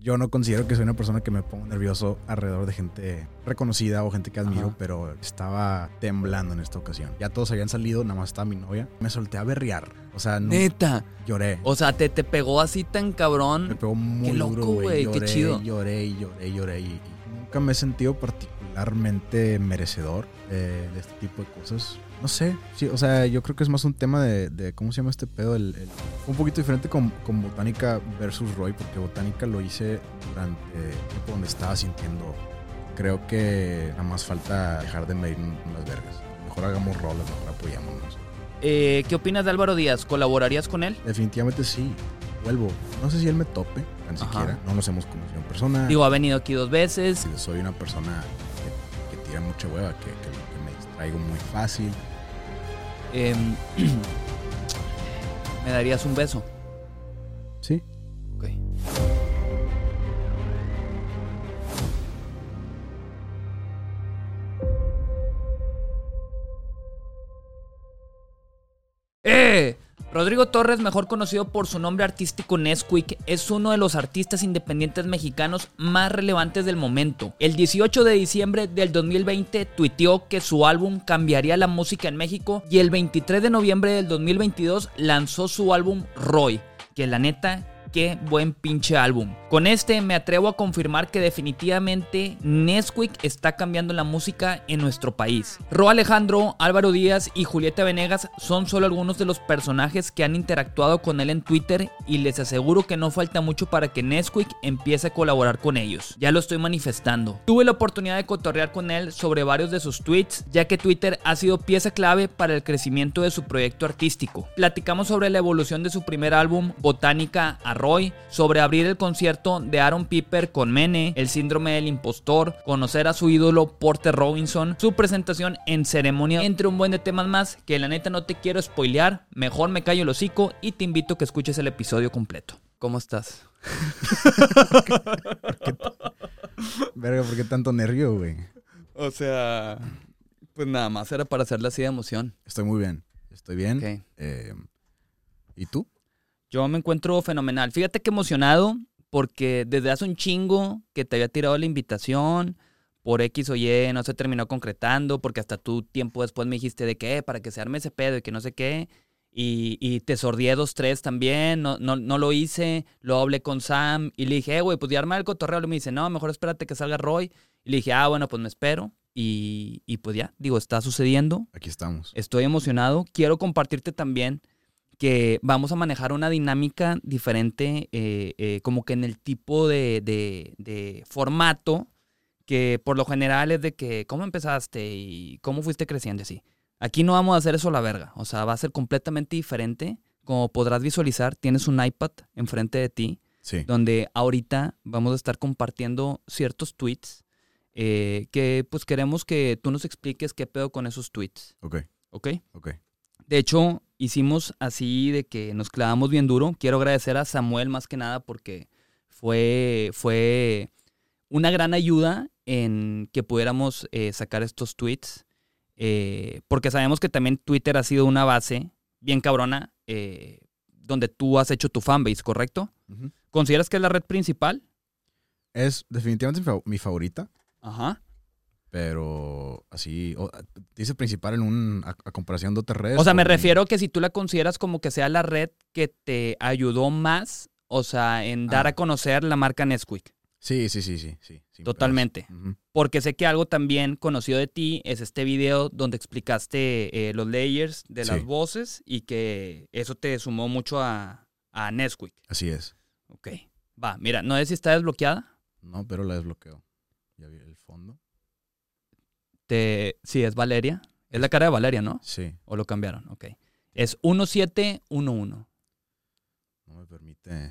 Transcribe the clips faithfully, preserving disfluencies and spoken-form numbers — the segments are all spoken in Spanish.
yo no considero que soy una persona que me pongo nervioso alrededor de gente reconocida o gente que admiro, ajá, pero estaba temblando en esta ocasión. Ya todos habían salido, nada más estaba mi novia. Me solté a berrear. O sea, no, neta. Lloré. O sea, te, te pegó así tan cabrón. Me pegó muy Qué loco, duro, güey. Qué chido. Lloré, lloré, lloré. Y, y nunca me he sentido particularmente merecedor de, de este tipo de cosas. No sé, sí, o sea, yo creo que es más un tema de, de ¿cómo se llama este pedo? El, el, fue un poquito diferente con, con Botánica versus Roy, porque Botánica lo hice durante el tiempo donde estaba sintiendo. Creo que nada más falta dejar de medir unas vergas. Mejor hagamos rolas, mejor apoyémonos. Eh, ¿Qué opinas de Álvaro Díaz? ¿Colaborarías con él? Definitivamente sí, vuelvo. No sé si él me tope, tan siquiera. No nos hemos conocido en persona. Digo, ha venido aquí dos veces. Sí, soy una persona que, que tira mucha hueva, que, que, que me distraigo muy fácil. Eh, ¿Me darías un beso? Sí. Ok. ¡Eh! Rodrigo Torres, mejor conocido por su nombre artístico Nesquik, es uno de los artistas independientes mexicanos más relevantes del momento. El dieciocho de diciembre del dos mil veinte tuiteó que su álbum cambiaría la música en México y el veintitrés de noviembre del dos mil veintidós lanzó su álbum Roy, que la neta, qué buen pinche álbum. Con este me atrevo a confirmar que definitivamente Nesquik está cambiando la música en nuestro país. Ro Alejandro, Álvaro Díaz y Julieta Venegas son solo algunos de los personajes que han interactuado con él en Twitter y les aseguro que no falta mucho para que Nesquik empiece a colaborar con ellos. Ya lo estoy manifestando. Tuve la oportunidad de cotorrear con él sobre varios de sus tweets, ya que Twitter ha sido pieza clave para el crecimiento de su proyecto artístico. Platicamos sobre la evolución de su primer álbum, Botánica a Roy, sobre abrir el concierto de Aaron Piper con Mene, el síndrome del impostor, conocer a su ídolo Porter Robinson, su presentación en ceremonia, entre un buen de temas más que la neta no te quiero spoilear, mejor me callo el hocico y te invito a que escuches el episodio completo. ¿Cómo estás? ¿Por qué, por qué, verga, ¿por qué tanto nervio, güey? O sea, pues nada más era para hacerle así de emoción. Estoy muy bien, estoy bien. Okay. Eh, ¿Y tú? Yo me encuentro fenomenal. Fíjate que emocionado porque desde hace un chingo que te había tirado la invitación, por X o Y no se terminó concretando, porque hasta tú tiempo después me dijiste de que, eh, para que se arme ese pedo y que no sé qué, y, y te sordié dos, tres también, no, no, no lo hice, lo hablé con Sam, y le dije, eh, güey, pues ya armar el cotorreo, y me dice, no, mejor espérate que salga Roy, y le dije, ah, bueno, pues me espero, y, y pues ya, digo, está sucediendo. Aquí estamos. Estoy emocionado, quiero compartirte también que vamos a manejar una dinámica diferente, eh, eh, como que en el tipo de, de, de formato, que por lo general es de que cómo empezaste y cómo fuiste creciendo así. Aquí no vamos a hacer eso a la verga, o sea, va a ser completamente diferente. Como podrás visualizar, tienes un iPad enfrente de ti, sí, donde ahorita vamos a estar compartiendo ciertos tweets eh, que pues queremos que tú nos expliques qué pedo con esos tweets. Ok. ¿Ok? Ok. De hecho, hicimos así de que nos clavamos bien duro. Quiero agradecer a Samuel más que nada porque fue, fue una gran ayuda en que pudiéramos eh, sacar estos tweets. Eh, porque sabemos que también Twitter ha sido una base bien cabrona eh, donde tú has hecho tu fanbase, ¿correcto? Uh-huh. ¿Consideras que es la red principal? Es definitivamente mi favorita. Ajá. Pero así, oh, dice principal en un, a, a comparación de otras redes. O sea, me o... refiero que si tú la consideras como que sea la red que te ayudó más, o sea, en dar ah. a conocer la marca Nesquik. Sí, sí, sí, sí. sí Totalmente. Uh-huh. Porque sé que algo también conocido de ti es este video donde explicaste eh, los layers de sí. las voces y que eso te sumó mucho a, a Nesquik. Así es. Ok. Va, mira, no sé si está desbloqueada. No, pero la desbloqueo. Ya vi el fondo. Te... Sí, es Valeria. Es la cara de Valeria, ¿no? Sí. ¿O lo cambiaron? Ok. Es uno siete uno uno. No me permite.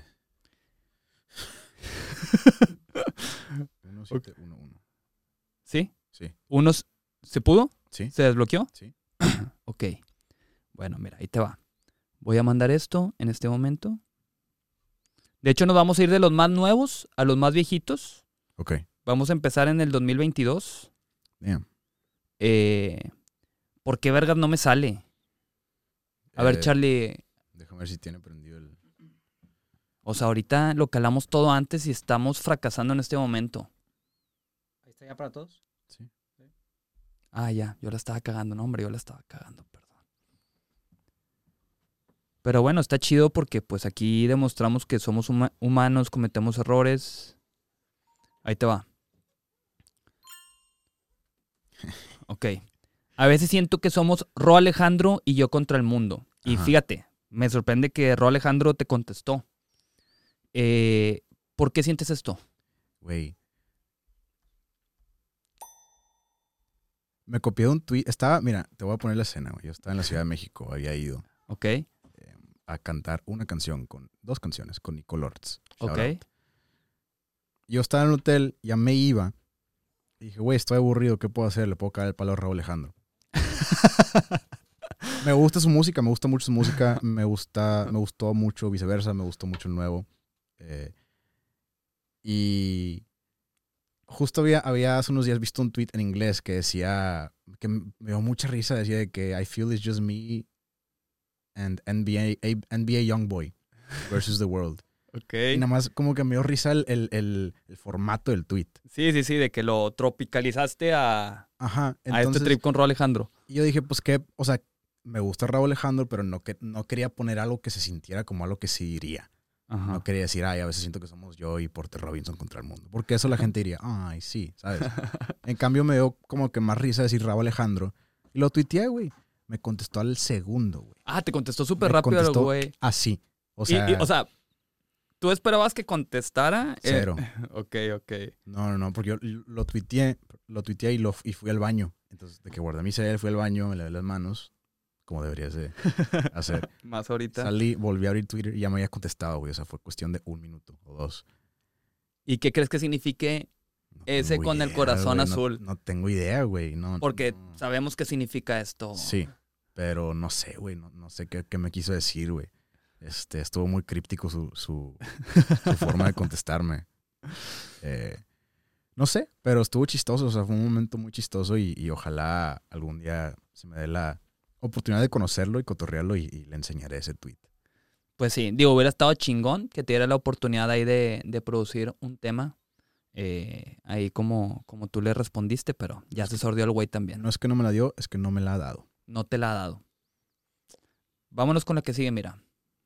uno siete uno uno. ¿Sí? Sí. Unos... ¿Se pudo? Sí. ¿Se desbloqueó? Sí. Ok. Bueno, mira, ahí te va. Voy a mandar esto en este momento. De hecho, nos vamos a ir de los más nuevos a los más viejitos. Ok. Vamos a empezar en el dos mil veintidós. Damn. Eh, ¿Por qué vergas no me sale? A eh, ver, Charlie. Déjame ver si tiene prendido el... O sea, ahorita lo calamos todo antes y estamos fracasando en este momento. ¿Ahí está ya para todos? Sí. Ah, ya, yo la estaba cagando, no, hombre, yo la estaba cagando, perdón. Pero bueno, está chido porque pues aquí demostramos que somos huma- humanos, cometemos errores. Ahí te va. Ok. A veces siento que somos Ro Alejandro y yo contra el mundo. Y Ajá. fíjate, me sorprende que Ro Alejandro te contestó. Eh, ¿Por qué sientes esto? Güey. Me copié de un tweet. Estaba, mira, te voy a poner la escena, güey. Yo estaba en la Ciudad de México, había ido Ok, a cantar una canción, con dos canciones, con Nico Lords. Shout ok. out. Yo estaba en el hotel, ya me iba. Y dije, güey, estoy aburrido, ¿qué puedo hacer? Le puedo caer el palo a Raúl Alejandro. Me gusta su música, me gusta mucho su música. Me gusta, me gustó mucho Viceversa, me gustó mucho el nuevo. Eh, y justo había, había hace unos días visto un tweet en inglés que decía, que me dio mucha risa, decía de que I feel it's just me and N B A, N B A Youngboy versus the world. Ok. Y nada más como que me dio risa el, el, el, el formato del tweet. Sí, sí, sí, de que lo tropicalizaste a, Ajá. a Entonces, este trip con Ro Alejandro. y yo dije, pues que, o sea, me gusta Raúl Alejandro, pero no, que, no quería poner algo que se sintiera como algo que sí diría. Ajá. No quería decir, ay, a veces siento que somos yo y Porter Robinson contra el mundo. Porque eso la gente diría, ay, sí, ¿sabes? En cambio me dio como que más risa decir Raúl Alejandro. Y lo tuiteé, güey. Me contestó al segundo, güey. Ah, te contestó súper Me rápido el contestó güey. Así. O Y- sea, y, O sea, ¿tú esperabas que contestara? Eh, cero. ok, ok. No, no, no, porque yo lo tuiteé, lo tuiteé y, lo, y fui al baño. Entonces, de que guardé mi celular, fui al baño, me lavé las manos, como deberías de hacer. Más ahorita. Salí, volví a abrir Twitter y ya me había contestado, güey. O sea, fue cuestión de un minuto o dos. ¿Y qué crees que signifique? No Ese tengo con el idea, corazón güey, no- azul. No, tengo idea, güey. No, Porque no. sabemos qué significa esto. Sí, pero no sé, güey. No, no sé qué, qué me quiso decir, güey. Este, estuvo muy críptico su, su, su forma de contestarme. Eh, no sé, pero estuvo chistoso. O sea, fue un momento muy chistoso y, y ojalá algún día se me dé la oportunidad de conocerlo y cotorrearlo y, y le enseñaré ese tweet. Pues sí, digo, hubiera estado chingón que te diera la oportunidad ahí de, de producir un tema. eh, ahí como, como tú le respondiste, pero ya se sordió el güey también. No es que no me la dio, es que no me la ha dado. No te la ha dado. Vámonos con la que sigue, mira.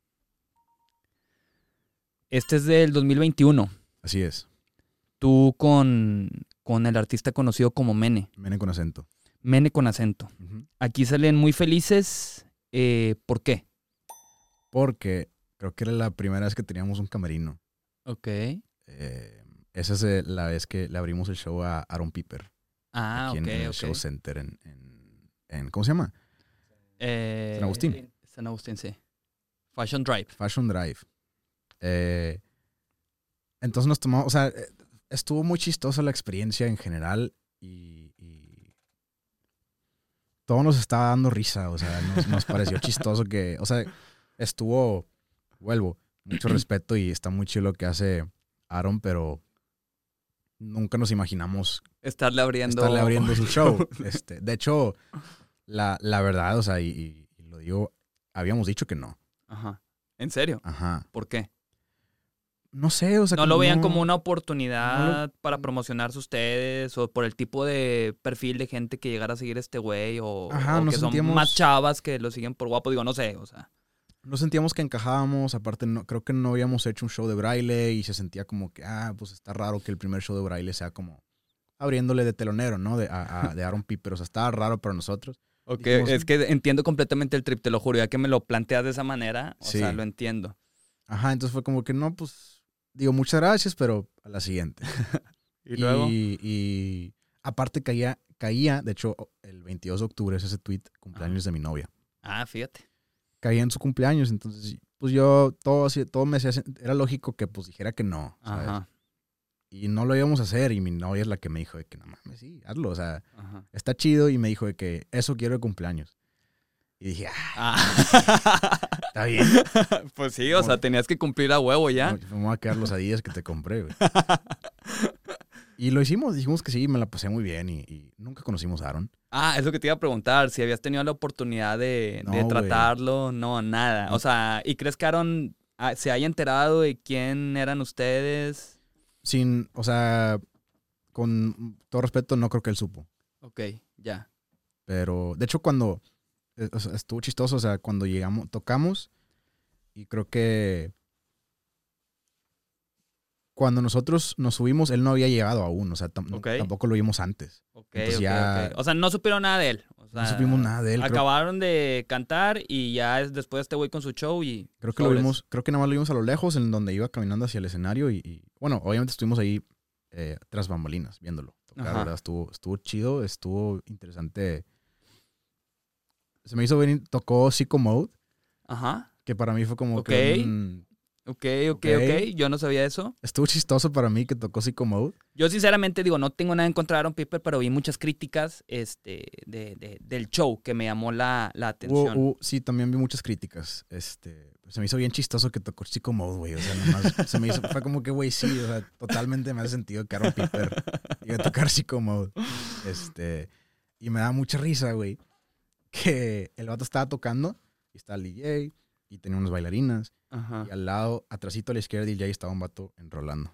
Este es del dos mil veintiuno. Así es. Tú con, con el artista conocido como Mene. Mene con acento. Mene con acento. Ujú. Aquí salen muy felices. Eh, ¿Por qué? Porque creo que era la primera vez que teníamos un camerino. Ok. Eh, esa es eh, la vez que le abrimos el show a Aaron Piper. Ah, aquí ok, en, en el ok. Show Center en, en, en- ¿cómo se llama? Eh, San Agustín. San Agustín, sí. Fashion Drive. Fashion Drive. Eh, entonces nos tomamos, o sea, eh, estuvo muy chistosa la experiencia en general y, y todo nos estaba dando risa, o sea, nos, nos pareció chistoso que, o sea, estuvo, vuelvo, mucho respeto y está muy chido lo que hace Aaron, pero nunca nos imaginamos Estarle abriendo. estarle abriendo su show. Este, de hecho, la, la verdad, o sea, y, y- y lo digo, habíamos dicho que no. Ajá. ¿En serio? Ajá. ¿Por qué? No sé, o sea, ¿No lo veían no- como una oportunidad no para promocionarse ustedes o por el tipo de perfil de gente que llegara a seguir a este güey o, Ajá, o nos que son sentíamos- más chavas que lo siguen por guapo? Digo, no sé, o sea. No sentíamos que encajábamos, aparte no, creo que no habíamos hecho un show de braille y se sentía como que, ah, pues está raro que el primer show de braille sea como abriéndole de telonero, ¿no? De, a, a- de Aaron Piper, o sea, estaba raro para nosotros. Ok, Dijimos, es que entiendo completamente el trip, te lo juro, ya que me lo planteas de esa manera, o Sí. sea, lo entiendo. Ajá, entonces fue como que no, pues, digo, muchas gracias, pero a la siguiente. Y luego, Y, y aparte caía, caía, de hecho, el veintidós de octubre es ese tweet, cumpleaños de mi novia. ah, fíjate. Caía en su cumpleaños, entonces, pues yo, todo, así- todo me hacía, sen- era lógico que pues dijera que no, ¿sabes? Ajá, Y no lo íbamos a hacer y mi novia es la que me dijo de que no mames, sí, hazlo, o sea, ajá. está chido y me dijo de que eso quiero de cumpleaños. Y dije, ah, Ah. está bien. Pues sí, o sea, tenías que cumplir a huevo ya. Me me voy a quedar los días que te compré, güey. Y lo hicimos, dijimos que sí, me la pasé muy bien y, y nunca conocimos a Aaron. Ah, es lo que te iba a preguntar, si habías tenido la oportunidad de, No, de güey. tratarlo, no, nada. No. O sea, ¿y crees que Aaron ah, se haya enterado de quién eran ustedes. Sin, o sea, con todo respeto, no creo que él supo. Ok, ya. Pero, de hecho, cuando, eh, o sea, estuvo chistoso, o sea, cuando llegamos, tocamos, y creo que cuando nosotros nos subimos, él no había llegado aún, o sea, tam- Ok. tampoco lo vimos antes. Ok, Entonces ok, ya- ok. O sea, no supieron nada de él. O sea, No supimos nada de él. Creo, Acabaron de cantar y ya es después este güey con su show y... creo que lo sobres. vimos, creo que nada más lo vimos a lo lejos, en donde iba caminando hacia el escenario, y, y, bueno, obviamente estuvimos ahí eh, tras bambalinas, viéndolo tocar, Ajá. ¿verdad? Estuvo, estuvo chido, estuvo interesante. Se me hizo bien, tocó Sicko Mode, Ajá. que para mí fue como Ok. que un- Ok, ok, Ok. ok. Yo no sabía eso. estuvo chistoso para mí que tocó Sicko Mode. Yo sinceramente digo, no tengo nada en contra de Aaron Piper, pero vi muchas críticas este, de, de- del show que me llamó la, la Hubo- atención. hubo- sí, también vi muchas críticas. Este, se me hizo bien chistoso que tocó Sicko Mode, güey. O sea, nomás se me hizo, fue como que, güey, sí, o sea, totalmente me hace sentido que Aaron Piper iba a tocar Sicko Mode. Este, y me da mucha risa, güey, que el vato estaba tocando y estaba el D J y tenía unas bailarinas. Ajá. Y al lado, atrásito a la izquierda del D J estaba un vato enrolando.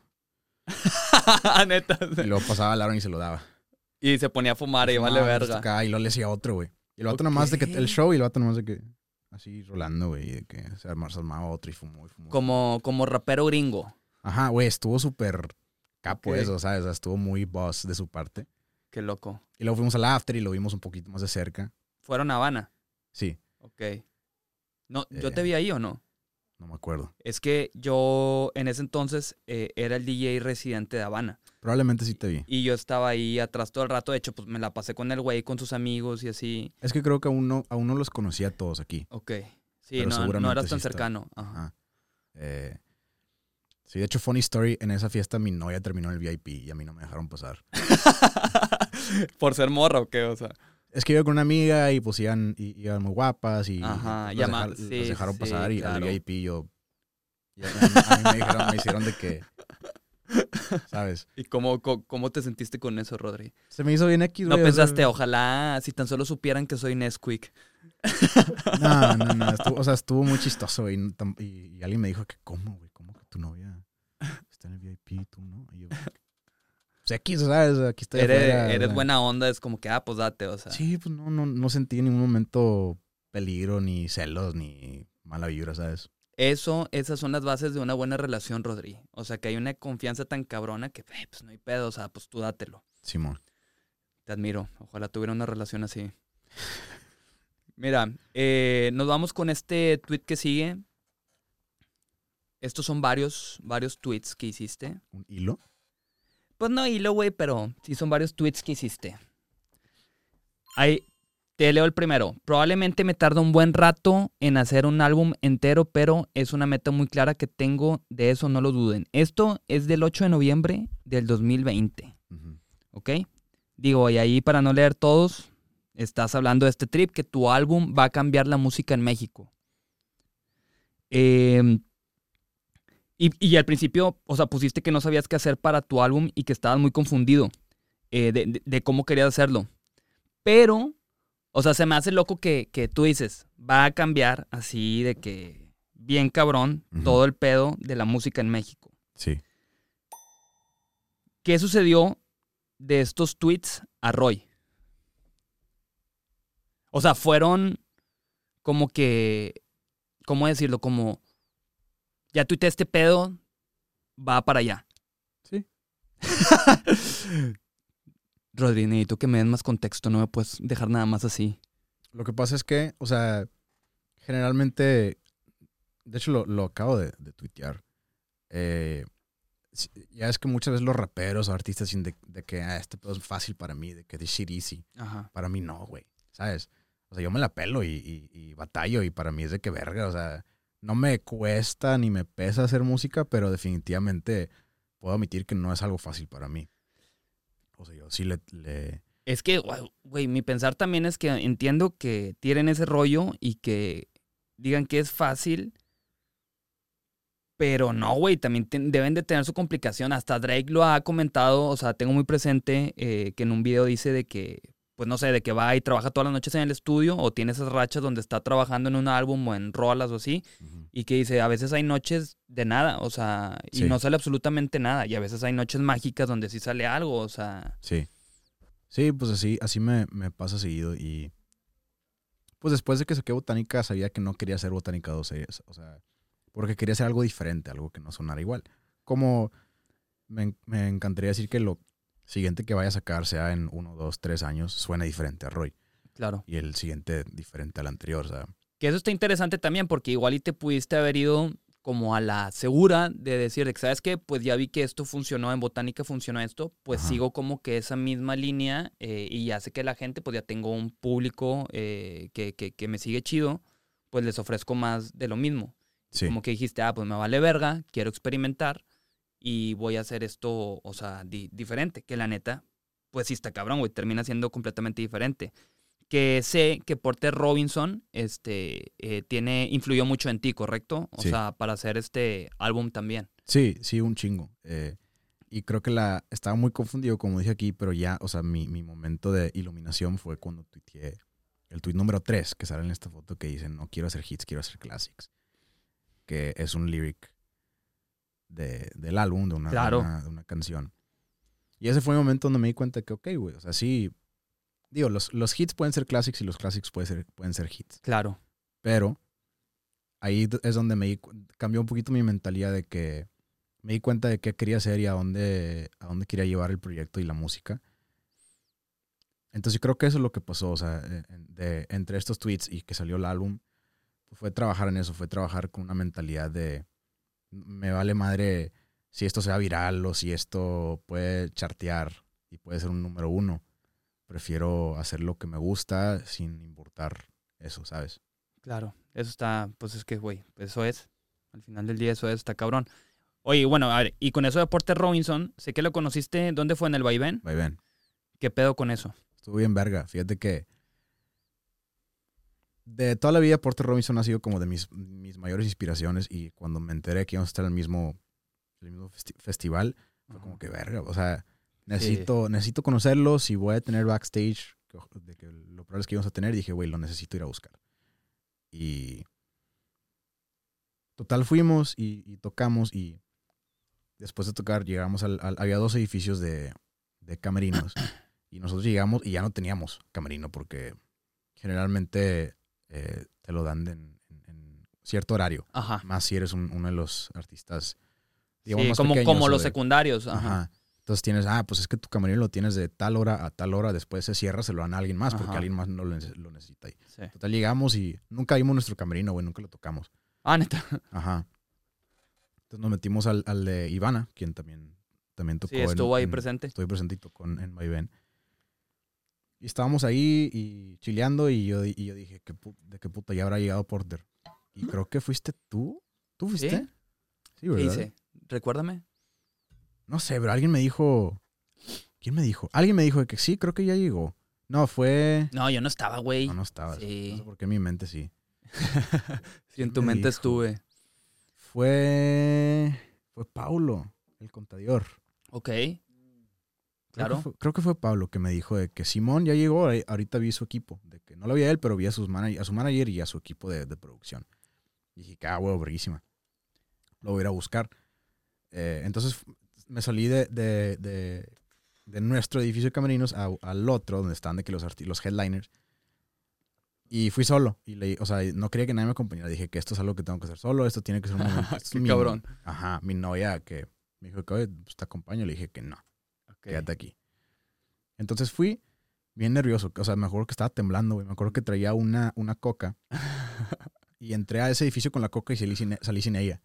Neta. Y luego pasaba al Aaron y se lo daba. Y se ponía a fumar y vale Fumaba, verga. tocaba, y luego le decía otro, güey. Y el vato nomás de que el Ok. show y el vato nomás de que así rolando, güey. Y de que se armaba, se armaba otro y fumó y fumó. Como, como rapero gringo. Ajá, güey, estuvo súper capo Ok. eso, ¿sabes? O sea, estuvo muy boss de su parte. Qué loco. Y luego fuimos al after y lo vimos un poquito más de cerca. Fueron a Habana. Sí, Ok. No, ¿yo Eh. te vi ahí o no? no me acuerdo. Es que yo en ese entonces eh, era el D J residente de Habana. Probablemente sí te vi. Y yo estaba ahí atrás todo el rato. De hecho, pues me la pasé con el güey, con sus amigos y así. Es que creo que aún no, aún no los conocía a todos aquí. Ok. Sí, Pero no, no seguramente eras sí tan está- cercano. Ajá. Ajá. Eh, sí, de hecho, funny story, en esa fiesta mi novia terminó en el V I P y a mí no me dejaron pasar. ¿Por ser morra o qué? O sea. Es que iba con una amiga y pues iban, y- iban muy guapas y Ajá, las, llama- dejar- sí, las dejaron sí, pasar y claro. al V I P yo... y a, a mí me, dijeron, me hicieron de que... ¿Sabes? ¿Y cómo, cómo, cómo te sentiste con eso, Rodri? Se me hizo bien X, No güey, o sea, pensaste, ojalá si tan solo supieran que soy Nesquik. No, no, no. Estuvo, o sea, estuvo muy chistoso, güey. Y, tam- y- y alguien me dijo que, ¿cómo, güey? ¿Cómo que tu novia está en el V I P y tú no? Y yo, pues X, ¿sabes? Aquí estoy Eres, afuera, eres o sea. buena onda, es como que, ah, pues date, o sea. Sí, pues no, no, no sentí en ningún momento peligro, ni celos, ni mala vibra, ¿sabes? Eso, esas son las bases de una buena relación, Rodri. O sea, que hay una confianza tan cabrona que, eh, pues no hay pedo, o sea, pues tú dátelo. Simón. Te admiro. Ojalá tuviera una relación así. Mira, eh, nos vamos con este tweet que sigue. Estos son varios, varios tweets que hiciste. ¿Un hilo? Pues no hilo, güey, pero sí son varios tweets que hiciste. Ahí, te leo el primero. Probablemente me tarda un buen rato en hacer un álbum entero, pero es una meta muy clara que tengo, de eso no lo duden. Esto es del ocho de noviembre del dos mil veinte, Ujú. ¿ok? Digo, y ahí para no leer todos, estás hablando de este trip, que tu álbum va a cambiar la música en México. Eh, y, y al principio, o sea, pusiste que no sabías qué hacer para tu álbum y que estabas muy confundido eh, de, de- de cómo querías hacerlo. Pero, o sea, se me hace loco que, que tú dices, va a cambiar así de que bien cabrón Ujú. todo el pedo de la música en México. Sí. ¿Qué sucedió de estos tweets a Roy? O sea, fueron como que, ¿cómo decirlo? Como, ya tuiteé este pedo, va para allá. Sí. Rodri, necesito que me den más contexto, no me puedes dejar nada más así. Lo que pasa es que, o sea, generalmente, de hecho lo, lo acabo de, de tuitear. Eh, sí, ya es que muchas veces los raperos o artistas dicen de, de que ah, este pedo es fácil para mí, de que this shit easy. Ajá. Para mí no, güey, ¿sabes? O sea, yo me la pelo y, y, y batallo y para mí es de que verga, o sea, no me cuesta ni me pesa hacer música, pero definitivamente puedo admitir que no es algo fácil para mí. O sea, yo sí le... le Es que, güey, güey, mi pensar también es que entiendo que tienen ese rollo y que digan que es fácil, pero no, güey, también ten- deben de tener su complicación. Hasta Drake lo ha comentado, o sea, tengo muy presente eh, que en un video dice de que pues no sé, de que va y trabaja todas las noches en el estudio o tiene esas rachas donde está trabajando en un álbum o en rolas o así Ujú. y que dice, a veces hay noches de nada, o sea, y Sí. no sale absolutamente nada y a veces hay noches mágicas donde sí sale algo, o sea, Sí. Sí, pues así, así me, me pasa seguido y pues después de que saqué Botánica sabía que no quería hacer Botánica dos series, o sea, porque quería hacer algo diferente, algo que no sonara igual. Como me, en- me encantaría decir que lo siguiente que vaya a sacar, sea en uno, dos, tres años, suene diferente a Roy claro. y el siguiente diferente al anterior, o sea, Que eso está interesante también porque igual y te pudiste haber ido como a la segura de decir, de que, ¿sabes qué? Pues ya vi que esto funcionó, en Botánica funcionó esto, pues Ajá. sigo como que esa misma línea eh, y ya sé que la gente, pues ya tengo un público eh, que, que, que me sigue chido, pues les ofrezco más de lo mismo. sí, Como que dijiste, ah, pues me vale verga, quiero experimentar y voy a hacer esto, o sea, di- diferente, que la neta, pues sí está cabrón, güey, termina siendo completamente diferente. Que sé que Porter Robinson este, eh, tiene, influyó mucho en ti, ¿correcto? O Sí. sea, para hacer este álbum también. sí, sí, un chingo. Eh, y creo que la estaba muy confundido, como dije aquí, pero ya, o sea, mi, mi momento de iluminación fue cuando tuiteé el tweet número tres, que sale en esta foto que dice, no quiero hacer hits, quiero hacer classics. Que es un lyric de, del álbum, de una, Claro. de, una, de una canción. Y ese fue el momento donde me di cuenta que, ok, güey, o sea, sí, digo, los, los hits pueden ser classics y los classics pueden ser, pueden ser hits. Claro. Pero ahí d- es donde me di cu- cambió un poquito mi mentalidad de que me di cuenta de qué quería hacer y a dónde, a dónde quería llevar el proyecto y la música. Entonces yo creo que eso es lo que pasó, o sea, eh, en- de, entre estos tweets y que salió el álbum, pues fue trabajar en eso, fue trabajar con una mentalidad de me vale madre si esto sea viral o si esto puede chartear y puede ser un número uno. Prefiero hacer lo que me gusta sin importar eso, ¿sabes? Claro. Eso está, pues es que, güey, eso es. Al final del día eso es, está cabrón. Oye, bueno, a ver, y con eso de Porter Robinson, sé que lo conociste, ¿dónde fue? ¿En el Vaivén? Ahí ven, ¿Qué pedo con eso? estuvo bien verga. Fíjate que de toda la vida Porter Robinson ha sido como de mis, mis mayores inspiraciones y cuando me enteré que íbamos a estar en el mismo, el mismo festi- festival, fue como que verga, o sea, necesito, necesito conocerlo, si voy a tener backstage, que ojo- de que lo probable es que íbamos a tener, dije, güey, lo necesito ir a buscar. Y total fuimos y, y tocamos y después de tocar llegamos al, al- había dos edificios de, de camerinos y nosotros llegamos y ya no teníamos camerino porque generalmente eh, te lo dan en, en- en cierto horario, Ajá. más si eres un- uno de los artistas, digamos, Sí, más como, pequeños como o los de- secundarios. Ajá. Ajá. Entonces tienes, ah, pues es que tu camerino lo tienes de tal hora a tal hora, después se cierra, se lo dan a alguien más porque Ajá. alguien más no lo, nece- lo necesita ahí. Sí. Total, llegamos y nunca vimos nuestro camerino, güey, nunca lo tocamos. Ah, neta. Ajá. Entonces nos metimos al, al de Ivana, quien también, también tocó. Sí, estuvo en, ahí en- presente. Estoy presente y tocó en, en Vaivén. Y estábamos ahí y chileando y yo, y yo dije, ¿qué pu- ¿de qué puta ya habrá llegado Porter? Y creo que fuiste tú. ¿Tú fuiste? ¿Sí? Sí, ¿Qué ¿verdad? hice? Recuérdame. No sé, pero alguien me dijo... ¿Quién me dijo? Alguien me dijo de que sí, creo que ya llegó. No, fue... No, yo no estaba, güey. No, no estabas. Sí. No sé por qué en mi mente sí. Sí, en ¿Quién tu me mente dijo? estuve. Fue... Fue Paulo, el contador. Ok. Creo Claro. que, fue, creo que fue Pablo que me dijo de que Simón ya llegó, ahí- ahorita vi su equipo. De que no lo vi a él, pero vi a, sus mana- a su manager y a su equipo de, de producción. Y dije, ah, huevo, verguísima. Lo voy a ir a buscar. Eh, entonces f- me salí de, de, de, de nuestro edificio de camerinos a- al otro, donde están de que los, arti- los headliners. Y fui solo. Y le, o sea, no quería que nadie me acompañara. Dije que esto es algo que tengo que hacer solo. Esto tiene que ser un momento. Esto es Qué mi- cabrón. Ajá, mi novia que me dijo que, oye, pues, te acompaño. Le dije que no. Ok. Quédate aquí. Entonces fui bien nervioso. O sea, me acuerdo que estaba temblando, güey. Me acuerdo que traía una, una coca. Y entré a ese edificio con la coca y salí sin, salí sin ella.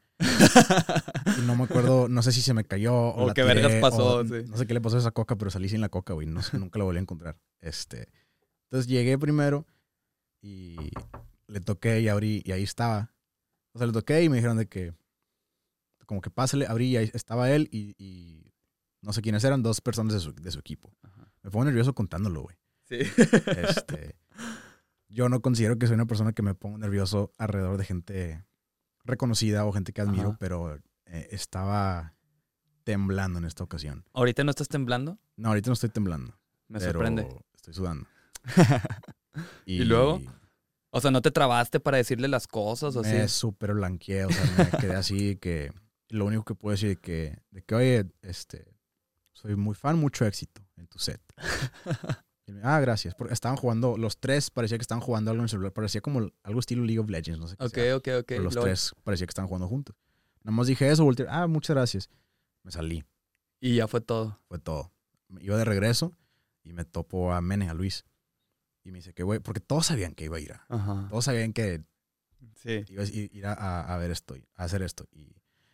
Y no me acuerdo, no sé si se me cayó o, O la qué tiré, vergas pasó, o sí. no sé qué le pasó a esa coca, pero salí sin la coca, güey. No sé, nunca la volví a encontrar. Este, entonces llegué primero y le toqué y abrí y ahí estaba. O sea, le toqué y me dijeron de que como que pásale, abrí y ahí estaba él y, y no sé quiénes eran, dos personas de su, de su equipo. Ajá. Me pongo nervioso contándolo, güey. Sí. Este, yo no considero que soy una persona que me pongo nervioso alrededor de gente reconocida o gente que admiro, Ajá. pero eh, estaba temblando en esta ocasión. ¿Ahorita no estás temblando? No, ahorita no estoy temblando. Me pero sorprende. estoy sudando. ¿Y luego? O sea, ¿no te trabaste para decirle las cosas o así? Me súper blanqueé, o sea, me quedé así que lo único que puedo decir de que, de que oye, este, soy muy fan, mucho éxito en tu set. Y me, ah, gracias. Porque estaban jugando, los tres parecía que estaban jugando algo en el celular, parecía como algo estilo League of Legends, no sé qué Ok, sea. ok, ok. Pero los Luego- tres parecía que estaban jugando juntos. Nada más dije eso, volteé, ah, muchas gracias. Me salí, Y ya fue todo. fue todo. Me iba de regreso y me topo a Mene, a Luis. Y me dice que, güey, porque todos sabían que iba a ir a, Ajá. todos sabían que Sí. iba a ir, ir a, a- a ver esto, a hacer esto. Y,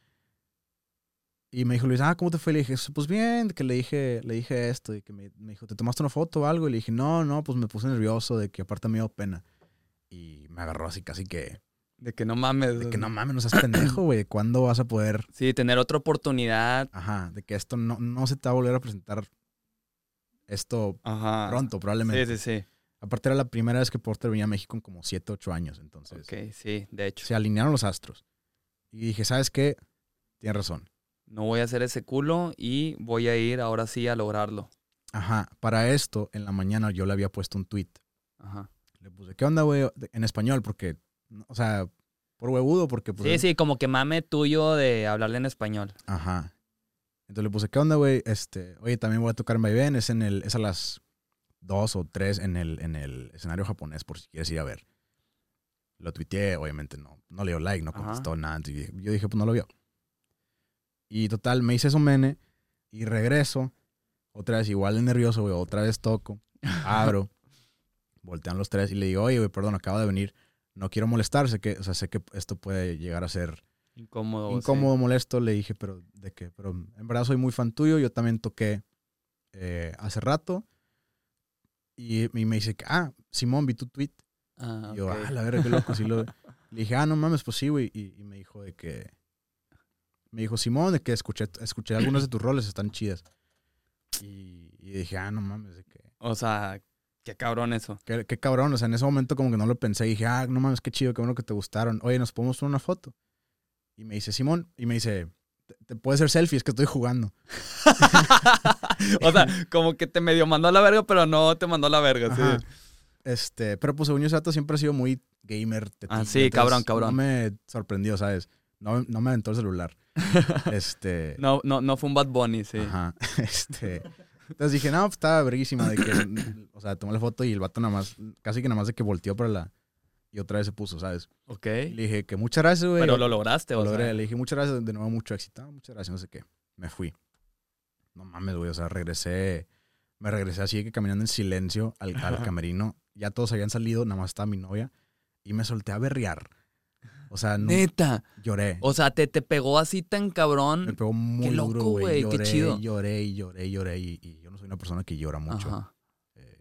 y me dijo Luis, ah, ¿cómo te fue? Le dije, pues bien, que le dije, le dije esto. Y que me, me dijo, ¿te tomaste una foto o algo? Y le dije, no, no, pues me puse nervioso de que aparte me dio pena. Y me agarró así casi que, De que no mames. de que no mames, no seas pendejo, güey. ¿Cuándo vas a poder? Sí, tener otra oportunidad. Ajá, de que esto no, no se te va a volver a presentar esto Ajá. pronto, probablemente. Sí, sí, sí. Aparte era la primera vez que Porter venía a México en como siete, ocho años. Entonces Ok, sí, de hecho. se alinearon los astros. Y dije, ¿sabes qué? Tienes razón. No voy a hacer ese culo y voy a ir ahora sí a lograrlo. Ajá, para esto, en la mañana yo le había puesto un tweet. Ajá. Le puse, ¿qué onda, güey? En español, porque, o sea, por huevudo, porque... Pues, Sí, sí, como que mame tuyo de hablarle en español. Ajá. Entonces le puse, ¿qué onda, güey? Este, oye, también voy a tocar en Vaivén, es en el, es a las dos o tres en el, en el escenario japonés, por si quieres ir a ver. Lo tuiteé, obviamente no, no le dio like, no contestó Ajá. nada. Entonces yo dije, pues no lo vio. Y total, me hice eso mene y regreso. Otra vez igual de nervioso, güey, otra vez toco, abro, voltean los tres y le digo, oye, güey, perdón, acabo de venir, no quiero molestar, sé que, o sea, sé que esto puede llegar a ser Incómodo. incómodo, molesto. Le dije, pero ¿de qué? Pero en verdad soy muy fan tuyo, yo también toqué eh, hace rato. Y, y me dice, que, ah, Simón, vi tu tweet. Ah, Y yo, ok. ah, la verga, qué loco. Sí lo... Le dije, ah, no mames, pues sí, güey. Y, y me dijo de que, me dijo, Simón, de que escuché, escuché algunas de tus roles, están chidas. Y, y dije, ah, no mames, de que, O sea, qué cabrón eso. qué, qué cabrón. O sea, en ese momento como que no lo pensé. Y dije, ah, no mames, qué chido, qué bueno que te gustaron. Oye, ¿nos podemos tomar una foto? Y me dice, Simón, y me dice, te, te puedes hacer selfie, es que estoy jugando. O sea, como que te medio mandó a la verga, pero no te mandó a la verga, Ajá. sí. Este, pero pues según yo, ese vato siempre ha sido muy gamer. tetillo, Ah, sí, entonces cabrón, cabrón. No me sorprendió, ¿sabes? No, no me aventó el celular. Este... No, no, no fue un Bad Bunny, sí. Ajá. Este... Entonces dije, no, pues estaba verguísima de que... O sea, tomé la foto y el vato nada más... Casi que nada más de que volteó para la... Y otra vez se puso, ¿sabes? Ok. Y le dije que muchas gracias, güey. Pero lo lograste, Lo o logré. sea. Le dije, muchas gracias, de nuevo, mucho éxito. Ah, muchas gracias, no sé qué. Me fui. No mames, güey. O sea, regresé... Me regresé así que caminando en silencio al, al camerino. Ya todos habían salido, nada más estaba mi novia. Y me solté a berrear. O sea, no, Neta. lloré. O sea, te, te pegó así tan Me cabrón. pegó muy qué loco, duro, güey. güey, qué Lloré, chido. lloré, y lloré, lloré. Y, y yo no soy una persona que llora mucho. Ajá. Eh,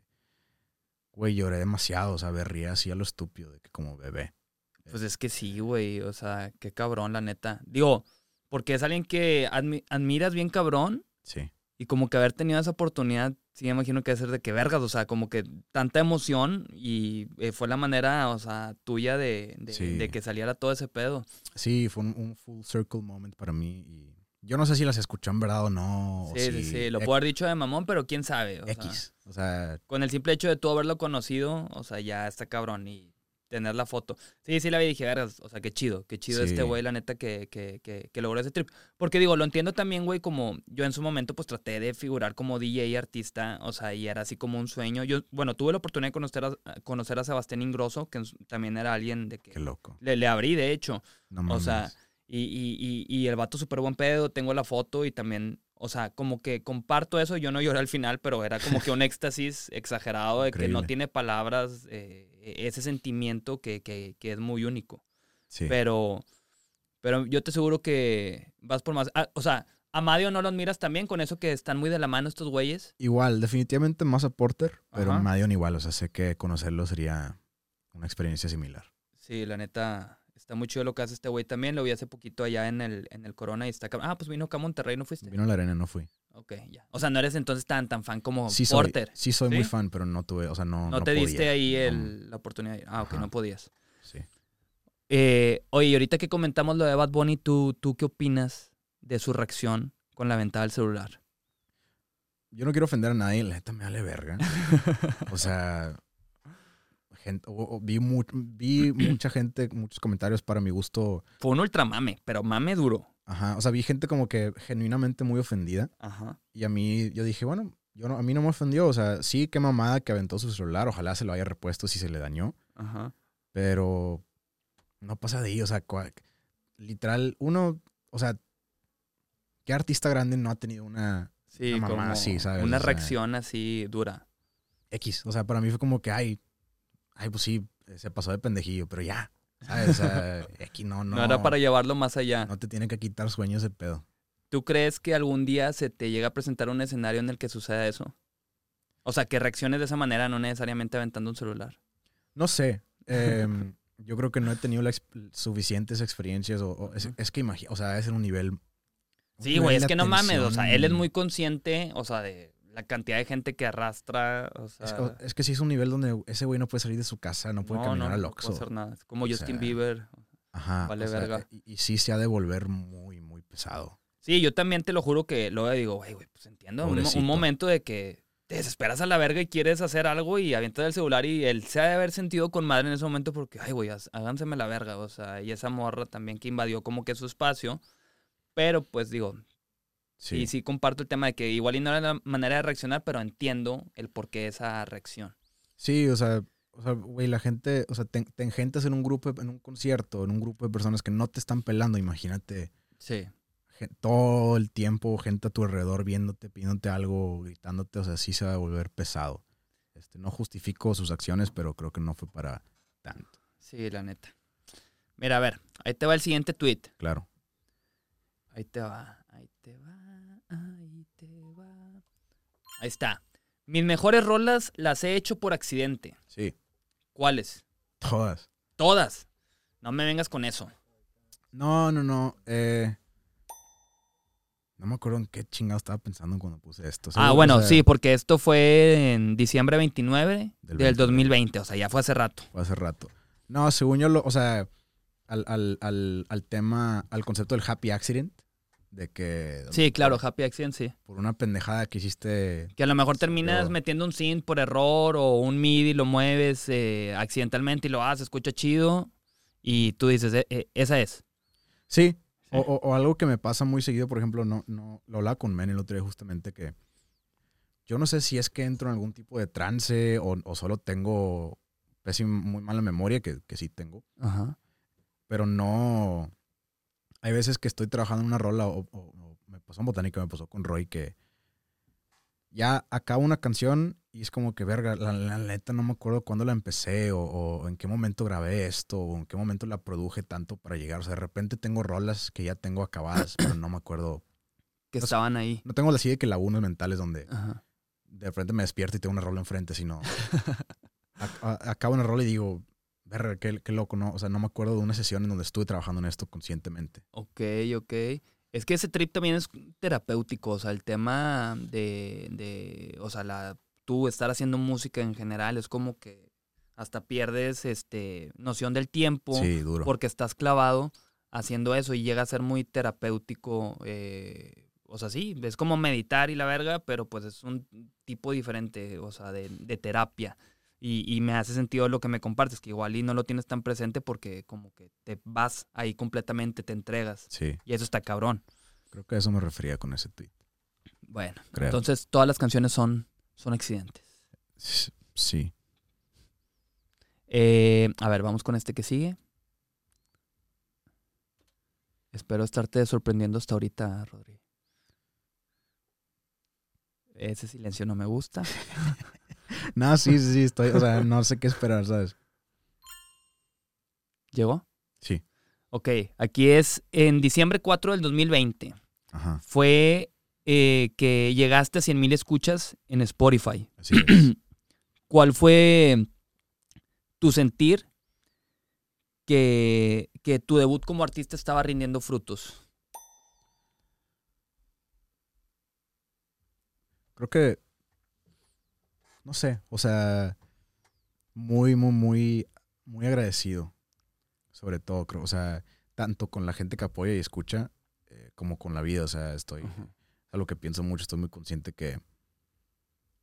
Güey, lloré demasiado. O sea, berreé así a lo estúpido, de que como bebé. Pues es que sí, güey. O sea, qué cabrón, la neta. Digo, porque es alguien que admi- admiras bien cabrón. Sí. Y como que haber tenido esa oportunidad, sí me imagino que debe ser de que vergas. O sea, como que tanta emoción. Y eh, fue la manera, o sea, tuya de, de, Sí. de que saliera todo ese pedo. Sí, fue un, un full circle moment para mí. Y yo no sé si las escuchó en verdad o no. o Sí, sí, si sí. Lo X- puedo haber dicho de mamón, pero quién sabe. O sea, X. O sea, con el simple hecho de tú haberlo conocido, o sea, ya está cabrón. Y tener la foto. Sí, sí la vi y dije, vergas, o sea, qué chido. Qué chido Sí. este güey, la neta, que, que, que, que logró ese trip. Porque digo, lo entiendo también, güey, como yo en su momento, pues traté de figurar como D J y artista, o sea, y era así como un sueño. Yo, bueno, tuve la oportunidad de conocer a, conocer a Sebastián Ingrosso, que en su- también era alguien de que... qué loco. Le, le abrí, de hecho. No O mames. sea, y, y, y, y el vato súper buen pedo, tengo la foto y también, o sea, como que comparto eso, yo no lloré al final, pero era como que un éxtasis exagerado de que no Increíble. tiene palabras, eh, ese sentimiento que, que, que es muy único. Sí. Pero, pero yo te aseguro que vas por más. Ah, o sea, a Madio no lo admiras también con eso que están muy de la mano estos güeyes. Igual, definitivamente más a Porter, pero Ajá. Madion igual. O sea, sé que conocerlo sería una experiencia similar. Sí, la neta, está muy chido lo que hace este güey también. Lo vi hace poquito allá en el, en el Corona y está cabrón. Ah, pues vino acá a Monterrey, ¿no fuiste? Vino a la arena, no fui. Ok, ya. O sea, no eres entonces tan, tan fan como Sí soy, Porter. sí soy ¿Sí? muy fan, pero no tuve, o sea, no No, no te podía. diste ahí No, el, la oportunidad. de ir. Ah, ok, Ajá. no podías. sí. Eh, oye, y ahorita que comentamos lo de Bad Bunny, ¿tú, ¿tú qué opinas de su reacción con la venta del celular? yo no quiero ofender a nadie, la neta me vale verga. O sea, gente, o, o, vi, mu vi mucha gente, muchos comentarios para mi gusto. Fue un ultramame, pero mame duro. Ajá, o sea, vi gente como que genuinamente muy ofendida. Ajá. Y a mí, yo dije, bueno, yo no, a mí no me ofendió. O sea, sí, qué mamada que aventó su celular. Ojalá se lo haya repuesto si se le dañó. Ajá. Pero no pasa de ahí. O sea, literal, uno, o sea, ¿qué artista grande no ha tenido una, sí, una mamada como así, sabes? Una o sea, reacción así dura. X. O sea, para mí fue como que, ay, ay, pues sí, se pasó de pendejillo, pero ya. ¿Sabes? O sea, aquí no, no. No era para llevarlo más allá. No te tiene que quitar sueños de pedo. ¿Tú crees que algún día se te llega a presentar un escenario en el que suceda eso? O sea, que reacciones de esa manera, no necesariamente aventando un celular. No sé. Eh, yo creo que no he tenido la ex suficientes experiencias. O, o es, es que imagina, o sea, es en un nivel. Un sí, güey, es que no mames. atención. O sea, él es muy consciente, o sea, de la cantidad de gente que arrastra. O sea, es, que, es que sí es un nivel donde ese güey no puede salir de su casa, no puede no, caminar no, al no Oxxo. puede hacer nada. Es como o Justin sea, Bieber. Ajá. Vale o sea, verga. Y, y sí se ha de volver muy, muy pesado. Sí, yo también te lo juro que luego digo, güey, güey, pues entiendo. Un, un momento de que te desesperas a la verga y quieres hacer algo y avientas el celular y él se ha de haber sentido con madre en ese momento porque, ay, güey, háganseme la verga. O sea, y esa morra también que invadió como que su espacio. Pero, pues, digo, sí, y sí comparto el tema de que igual y no era la manera de reaccionar, pero entiendo el porqué de esa reacción. Sí, o sea, o sea, güey, la gente, o sea, te, te engentas en un grupo, en un concierto, en un grupo de personas que no te están pelando, imagínate. Sí. Todo el tiempo, gente a tu alrededor viéndote, pidiéndote algo, gritándote, o sea, sí se va a volver pesado. Este, no justifico sus acciones, pero creo que no fue para tanto. Sí, la neta. Mira, a ver, ahí te va el siguiente tweet. Claro. Ahí te va, ahí te va, ahí te va. Ahí está. Mis mejores rolas las he hecho por accidente. Sí. ¿Cuáles? Todas. Todas. No me vengas con eso. No, no, no. Eh... No me acuerdo en qué chingado estaba pensando cuando puse esto. Ah, bueno, o sea, sí, porque esto fue en diciembre veintinueve del, del dos mil veinte. O sea, ya fue hace rato. Fue hace rato. No, según yo, lo, o sea, al, al, al, al tema, al concepto del happy accident, de que... Sí, claro, happy accident, sí. Por una pendejada que hiciste... Que a lo mejor terminas pero... metiendo un synth por error o un midi, lo mueves eh, accidentalmente y lo haces, escucha chido. Y tú dices, eh, eh, esa es. Sí. O, o, o algo que me pasa muy seguido, por ejemplo, no, no, lo hablaba con Men el otro día justamente, que yo no sé si es que entro en algún tipo de trance o, o solo tengo pésima, muy mala memoria, que, que sí tengo. Ajá. Pero no... Hay veces que estoy trabajando en una rola, o, o, o me pasó en Botánica, me pasó con Roy, que ya acabo una canción y es como que, verga, la, la neta no me acuerdo cuándo la empecé o, o en qué momento grabé esto o en qué momento la produje tanto para llegar. O sea, de repente tengo rolas que ya tengo acabadas, pero no me acuerdo. Que no, estaban ahí. No tengo así de que lagunas mentales donde Ajá. de repente me despierto y tengo una rola enfrente, sino a, a, acabo una rola y digo, verga, qué, qué loco, ¿no? O sea, no me acuerdo de una sesión en donde estuve trabajando en esto conscientemente. Ok, ok. Es que ese trip también es terapéutico, o sea, el tema de, de o sea, la, tú estar haciendo música en general es como que hasta pierdes este, noción del tiempo. Sí, duro. Porque estás clavado haciendo eso y llega a ser muy terapéutico. Eh, o sea, sí, es como meditar y la verga, pero pues es un tipo diferente, o sea, de, de terapia. Y, y me hace sentido lo que me compartes, que igual y no lo tienes tan presente porque como que te vas ahí completamente, te entregas. Sí. Y eso está cabrón. Creo que a eso me refería con ese tweet. Bueno, Creo. Entonces todas las canciones son, son accidentes. Sí. Eh, a ver, vamos con este que sigue. Espero estarte sorprendiendo hasta ahorita, Rodri. Ese silencio no me gusta. No, sí, sí, sí, estoy, o sea, no sé qué esperar, ¿sabes? ¿Llegó? Sí. Ok, aquí es en diciembre cuatro del dos mil veinte. Ajá. Fue eh, que llegaste a cien mil escuchas en Spotify. Así es. ¿Cuál fue tu sentir que, que tu debut como artista estaba rindiendo frutos? Creo que, no sé, o sea, muy, muy, muy, muy agradecido. Sobre todo, creo, o sea, tanto con la gente que apoya y escucha, eh, como con la vida, o sea, estoy, uh-huh. es algo que pienso mucho, estoy muy consciente que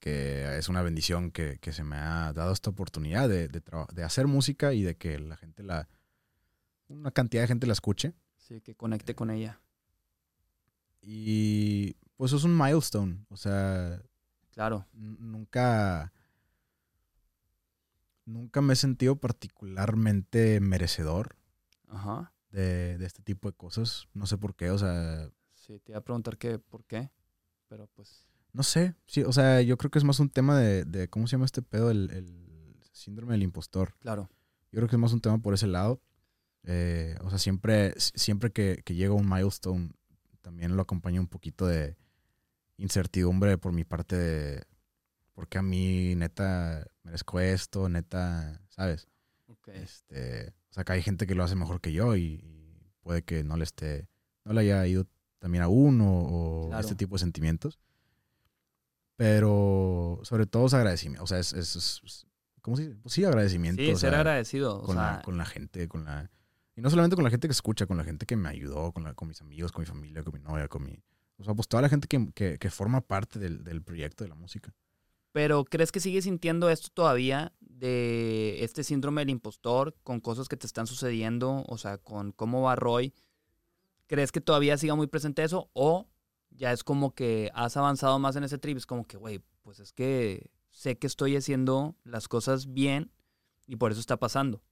que es una bendición que, que se me ha dado esta oportunidad de, de, traba- de hacer música y de que la gente la, una cantidad de gente la escuche. Sí, que conecte con ella. Y pues es un milestone. O sea, Claro. n- nunca, nunca me he sentido particularmente merecedor Ajá. de, de este tipo de cosas. No sé por qué, o sea, Sí, te iba a preguntar que por qué, pero pues... no sé. Sí, o sea, yo creo que es más un tema de, de ¿cómo se llama este pedo? El, el síndrome del impostor. Claro. Yo creo que es más un tema por ese lado. Eh, o sea, siempre, siempre que, que llega un milestone, también lo acompaña un poquito de incertidumbre por mi parte de por qué a mí, neta, merezco esto, neta, ¿sabes? Ok. Este, o sea, que hay gente que lo hace mejor que yo y, y puede que no le esté, no le haya ido también aún o, o Claro. este tipo de sentimientos. Pero sobre todo es agradecimiento. O sea, es, es, es- ¿cómo se dice? Pues sí, agradecimiento. Sí, o ser sea, agradecido. O con, sea, la, con la gente, con la... Y no solamente con la gente que escucha, con la gente que me ayudó, con, la, con mis amigos, con mi familia, con mi novia, con mi... O sea, pues toda la gente que, que, que forma parte del, del proyecto de la música. pero ¿crees que sigues sintiendo esto todavía de este síndrome del impostor con cosas que te están sucediendo? O sea, con cómo va Roy. ¿Crees que todavía siga muy presente eso? ¿O ya es como que has avanzado más en ese trip? Es como que, güey, pues es que sé que estoy haciendo las cosas bien y por eso está pasando.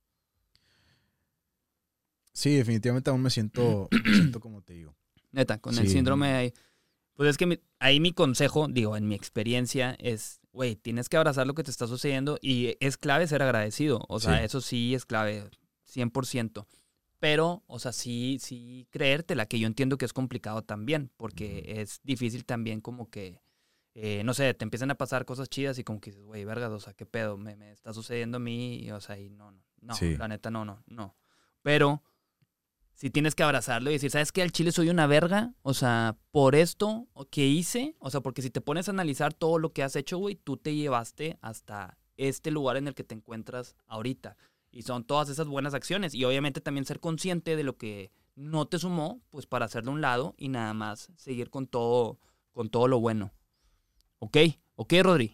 Sí, definitivamente aún me siento, me siento como te digo. Neta, con el Sí, síndrome no. ahí. Pues es que mi- ahí mi consejo, digo, en mi experiencia, es, güey, tienes que abrazar lo que te está sucediendo y es clave ser agradecido. O sea, Sí. eso sí es clave, cien por ciento. Pero, o sea, sí, sí creértela, que yo entiendo que es complicado también, porque Ujú. es difícil también como que, eh, no sé, te empiezan a pasar cosas chidas y como que dices, güey, verga, o sea, qué pedo, me, me está sucediendo a mí, y, o sea, y no, no, no, Sí. la neta, no, no, no. Pero si tienes que abrazarlo y decir, ¿sabes qué? Al chile soy una verga. O sea, por esto que hice. O sea, porque si te pones a analizar todo lo que has hecho, güey, tú te llevaste hasta este lugar en el que te encuentras ahorita. Y son todas esas buenas acciones. Y obviamente también ser consciente de lo que no te sumó, pues para hacerlo a un lado y nada más seguir con todo, con todo lo bueno. ¿Ok? ¿Ok, Rodri?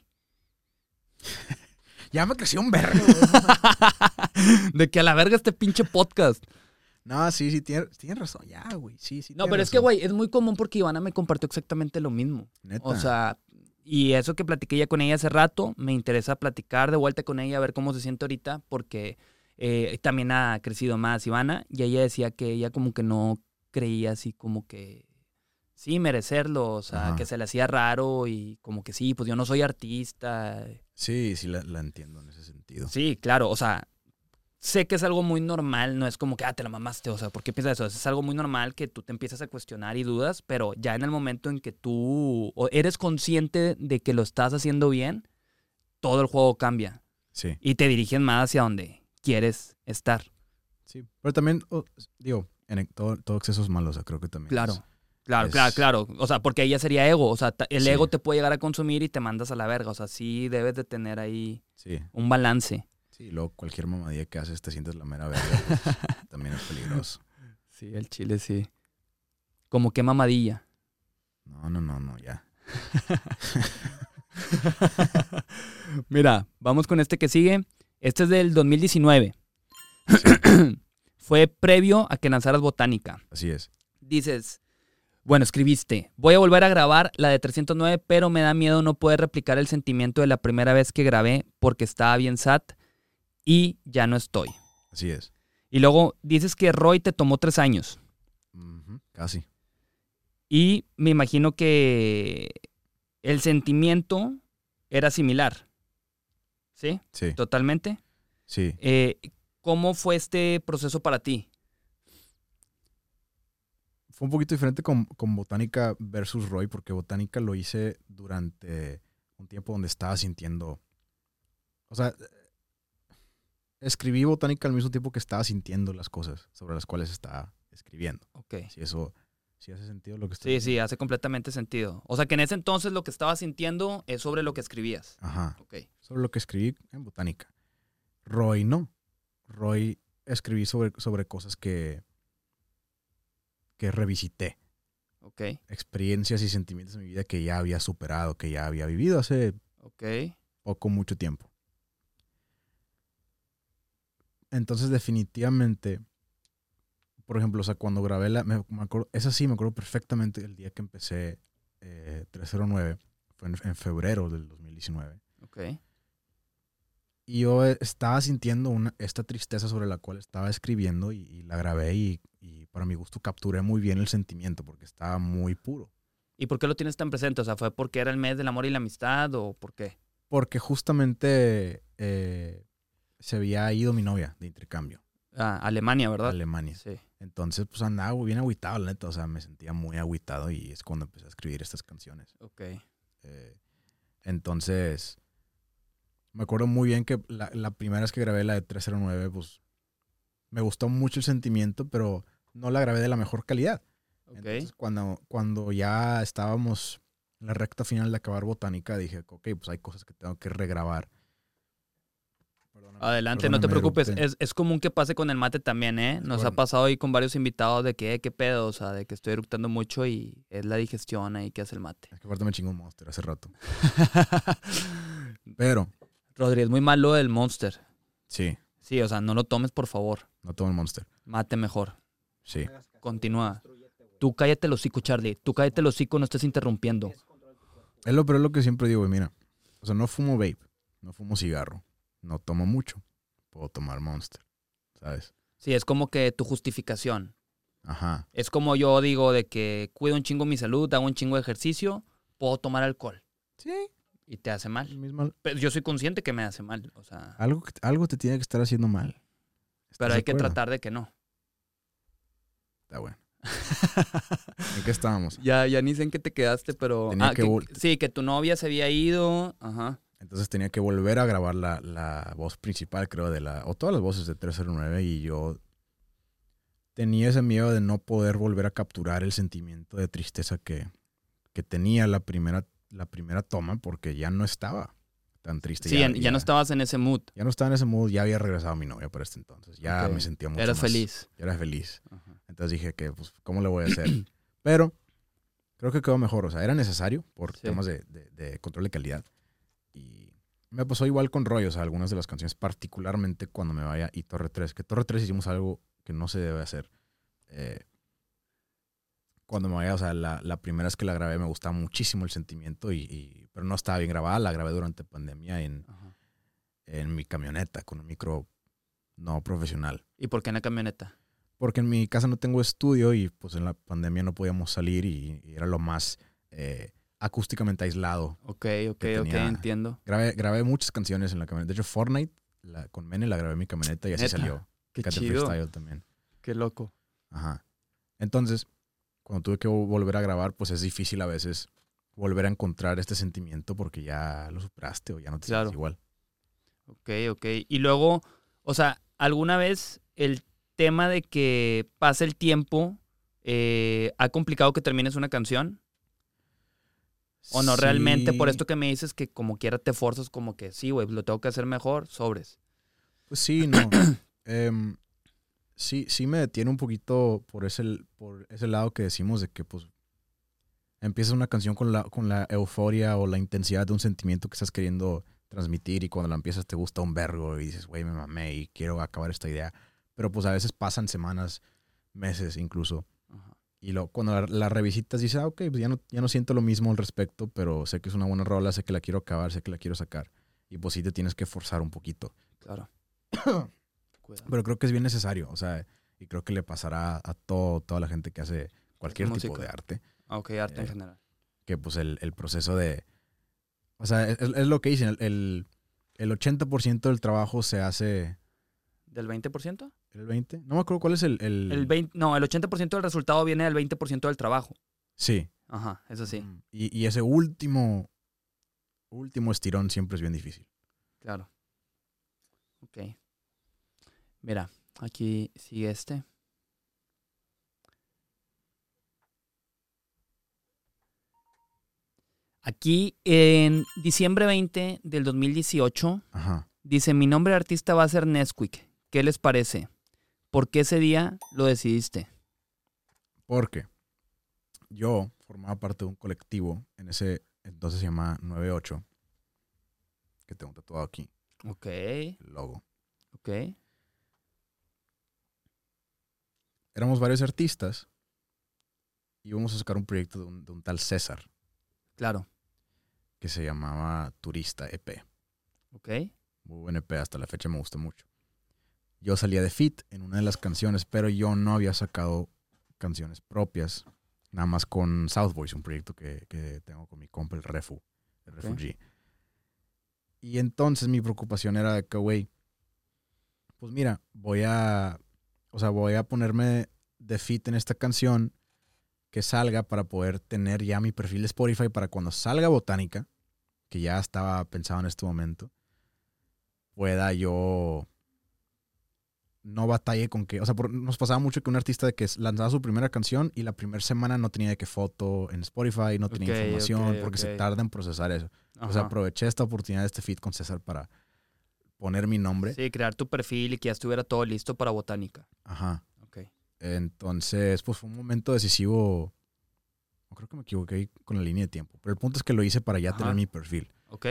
Ya me creció un vergo, güey. De que a la verga este pinche podcast. No, sí, sí, tienes tienes razón. Ya, güey. Sí, sí. No, tienes pero es que, razón. güey, es muy común porque Ivana me compartió exactamente lo mismo. Neta. O sea, y eso que platiqué ya con ella hace rato, me interesa platicar de vuelta con ella, a ver cómo se siente ahorita, porque eh, también ha crecido más Ivana, y ella decía que ella como que no creía así como que, sí, merecerlo, o sea, Ajá. que se le hacía raro y como que sí, pues yo no soy artista. Sí, sí, la, la entiendo en ese sentido. Sí, claro, o sea, sé que es algo muy normal, no es como que, ah, te la mamaste, o sea, ¿por qué piensas eso? Es algo muy normal que tú te empiezas a cuestionar y dudas, pero ya en el momento en que tú o eres consciente de que lo estás haciendo bien, todo el juego cambia Sí, y te dirigen más hacia donde quieres estar. sí. Pero también, oh, digo, en el- todo, todo exceso es malo, o sea, creo que también. Claro, es- claro, es- claro, claro. O sea, porque ahí ya sería ego, o sea, ta- el Sí. ego te puede llegar a consumir y te mandas a la verga, o sea, sí debes de tener ahí Sí, un balance. sí, luego cualquier mamadilla que haces te sientes la mera verga, pues, también es peligroso. Sí, el chile sí. Como que mamadilla. No, no, no, no, ya. Mira, vamos con este que sigue. Este es del dos mil diecinueve. Fue previo a que lanzaras Botánica. Así es. Dices, bueno, escribiste, voy a volver a grabar la de trescientos nueve, pero me da miedo no poder replicar el sentimiento de la primera vez que grabé porque estaba bien sad y ya no estoy. Así es. Y luego dices que Roy te tomó tres años. Ujú, casi. Y me imagino que el sentimiento era similar. ¿Sí? Sí, Totalmente. sí. Eh, ¿Cómo fue este proceso para ti? Fue un poquito diferente con, con Botánica versus Roy, porque Botánica lo hice durante un tiempo donde estaba sintiendo. O sea, escribí Botánica al mismo tiempo que estaba sintiendo las cosas sobre las cuales estaba escribiendo. Ok. Si eso, si hace sentido lo que estoy Sí, diciendo. sí, hace completamente sentido. O sea, que en ese entonces lo que estabas sintiendo es sobre lo que escribías. Ajá. Ok. Sobre lo que escribí en Botánica. Roy no. Roy escribí sobre, sobre cosas que, que revisité. Ok. Experiencias y sentimientos de mi vida que ya había superado, que ya había vivido hace Ok. Ok. Poco, mucho tiempo. Entonces, definitivamente, por ejemplo, o sea, cuando grabé la... Me, me acuerdo, esa sí, me acuerdo perfectamente el día que empecé eh, trescientos nueve. Fue en, en febrero del dos mil diecinueve. Ok. Y yo estaba sintiendo una, esta tristeza sobre la cual estaba escribiendo y, y la grabé y, y para mi gusto capturé muy bien el sentimiento porque estaba muy puro. ¿Y por qué lo tienes tan presente? O sea, ¿fue porque era el mes del amor y la amistad o por qué? Porque justamente eh, se había ido mi novia de intercambio Ah, Alemania, a ¿verdad? Alemania. Sí. Entonces, pues andaba bien agüitado, la neta. O sea, me sentía muy agüitado y es cuando empecé a escribir estas canciones. Ok. Eh, entonces, me acuerdo muy bien que la, la primera vez que grabé la de trescientos nueve, pues me gustó mucho el sentimiento, pero no la grabé de la mejor calidad. Ok. Entonces, cuando, cuando ya estábamos en la recta final de acabar Botánica, dije, ok, pues hay cosas que tengo que regrabar. Perdóname, Adelante, no te perdóname, preocupes. eructé. Es, es común que pase con el mate también, ¿eh? Nos Bueno. ha pasado ahí con varios invitados de que, eh, qué pedo, o sea, de que estoy eructando mucho y es la digestión ahí que hace el mate. Es que aparte me chingó un Monster hace rato. Pero, Rodri, es muy malo del Monster. sí, Sí, o sea, no lo tomes, por favor. no tomo el Monster. Mate mejor. Sí. Continúa. Tú cállate el hocico, Charlie. Tú cállate el hocico, no estés interrumpiendo. Es lo, pero es lo que siempre digo, güey, mira. O sea, no fumo vape, no fumo cigarro, no tomo mucho. Puedo tomar Monster, ¿sabes? Sí, es como que tu justificación. Ajá. Es como yo digo de que cuido un chingo mi salud, hago un chingo de ejercicio, puedo tomar alcohol. Sí. Y te hace mal. El mismo, Pero yo soy consciente que me hace mal. O sea, algo, que- algo te tiene que estar haciendo mal. ¿Estás pero de hay que acuerdo? tratar de que no. Está bueno. ¿En qué estábamos? Ya, ya ni sé en qué te quedaste, pero... Tenía Ah, que que- vol- sí, que tu novia se había ido. Ajá. Entonces tenía que volver a grabar la, la voz principal, creo, de la... O todas las voces de trescientos nueve y yo tenía ese miedo de no poder volver a capturar el sentimiento de tristeza que, que tenía la primera, la primera toma porque ya no estaba tan triste. Sí, ya, ya no estabas en ese mood. Ya no estaba en ese mood, ya había regresado mi novia para este entonces. Ya Ok. me sentía mucho Eras más... feliz. Ya era feliz. Ajá. Entonces dije que, pues, ¿cómo le voy a hacer? Pero creo que quedó mejor. O sea, era necesario por Sí. temas de, de- de control de calidad. Y me pasó igual con Roy. O sea, algunas de las canciones, particularmente cuando me vaya y Torre tres. Que Torre tres hicimos algo que no se debe hacer. Eh, cuando me vaya, o sea, la, la primera vez que la grabé me gustaba muchísimo el sentimiento. Y, y- pero no estaba bien grabada. La grabé durante pandemia en, Ajá. en mi camioneta con un micro no profesional. ¿Y por qué en la camioneta? Porque en mi casa no tengo estudio y pues en la pandemia no podíamos salir y, y era lo más eh, acústicamente aislado. Ok, ok, Que ok, tenía- entiendo. Grabé, grabé muchas canciones en la camioneta. De hecho, Fortnite la, con Mene la grabé en mi camioneta y así ¿Neta? salió. Qué Cat the chido. Freestyle también. Qué loco. Ajá. Entonces, cuando tuve que vo- volver a grabar, pues es difícil a veces volver a encontrar este sentimiento porque ya lo superaste o ya no te Claro. sientes igual. Ok, ok. Y luego, o sea, ¿alguna vez el tema de que pase el tiempo eh, ha complicado que termines una canción? ¿O no Sí. realmente por esto que me dices que como quiera te forzas como que sí, güey, lo tengo que hacer mejor, sobres? Pues sí, no. Em, sí, sí me detiene un poquito por ese, por ese lado que decimos de que pues empiezas una canción con la, con la euforia o la intensidad de un sentimiento que estás queriendo transmitir y cuando la empiezas te gusta un vergo y dices, güey, me mamé y quiero acabar esta idea. Pero pues a veces pasan semanas, meses incluso. Ajá. Y lo, cuando la, la revisitas dices, ah, ok, pues ya no, ya no siento lo mismo al respecto, pero sé que es una buena rola, sé que la quiero acabar, sé que la quiero sacar. Y pues sí te tienes que forzar un poquito. Claro. Cuidado. Pero creo que es bien necesario, o sea, y creo que le pasará a todo, toda la gente que hace cualquier tipo música. de arte, Ah, ok, arte en Eh, general. que pues el, el proceso de... O sea, es, es lo que dicen, el, el, el ochenta por ciento del trabajo se hace... ¿Del veinte por ciento? ¿El veinte? No me acuerdo cuál es el... el... El veinte, no, el ochenta por ciento del resultado viene del veinte por ciento del trabajo. Sí. Ajá, eso sí, Mm, Y, y ese último, último estirón siempre es bien difícil. claro. Ok. Mira, aquí sigue este. Aquí en diciembre veinte del dos mil dieciocho Ajá. dice, mi nombre de artista va a ser Nesquik. ¿Qué les parece? ¿Por qué ese día lo decidiste? Porque yo formaba parte de un colectivo, en ese entonces se llamaba nueve ocho, que tengo tatuado aquí. Ok, El logo. ok. Éramos varios artistas y íbamos a sacar un proyecto de un, de un tal César Claro. que se llamaba Turista E P. Ok. Muy buen E P, hasta la fecha me gusta mucho. Yo salía de feat en una de las canciones, pero yo no había sacado canciones propias, nada más con South Boys, un proyecto que, que tengo con mi compa, el Refu, el Ok. Refugee. Y entonces mi preocupación era de que, güey, pues mira, voy a, o sea, voy a ponerme de feat en esta canción que salga para poder tener ya mi perfil de Spotify para cuando salga Botánica, que ya estaba pensado en este momento, pueda yo no batalle con que, o sea, por, nos pasaba mucho que un artista de que lanzaba su primera canción y la primera semana no tenía de qué foto en Spotify, no tenía Ok, información, ok, porque ok. se tarda en procesar eso. Ajá. O sea, aproveché esta oportunidad de este feat con César para poner mi nombre. Sí, crear tu perfil y que ya estuviera todo listo para Botánica. Ajá. Ok. Entonces, pues fue un momento decisivo. No creo que me equivoqué con la línea de tiempo, pero el punto es que lo hice para ya Ajá. tener mi perfil. Ok.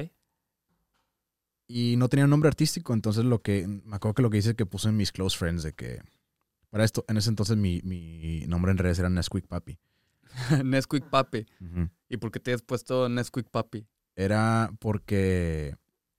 Y no tenía un nombre artístico, entonces lo que, me acuerdo que lo que hice es que puse en mis close friends de que, para esto, en ese entonces mi, mi nombre en redes era Nesquik Papi. Nesquik Papi. Ujú. ¿Y por qué te has puesto Nesquik Papi? Era porque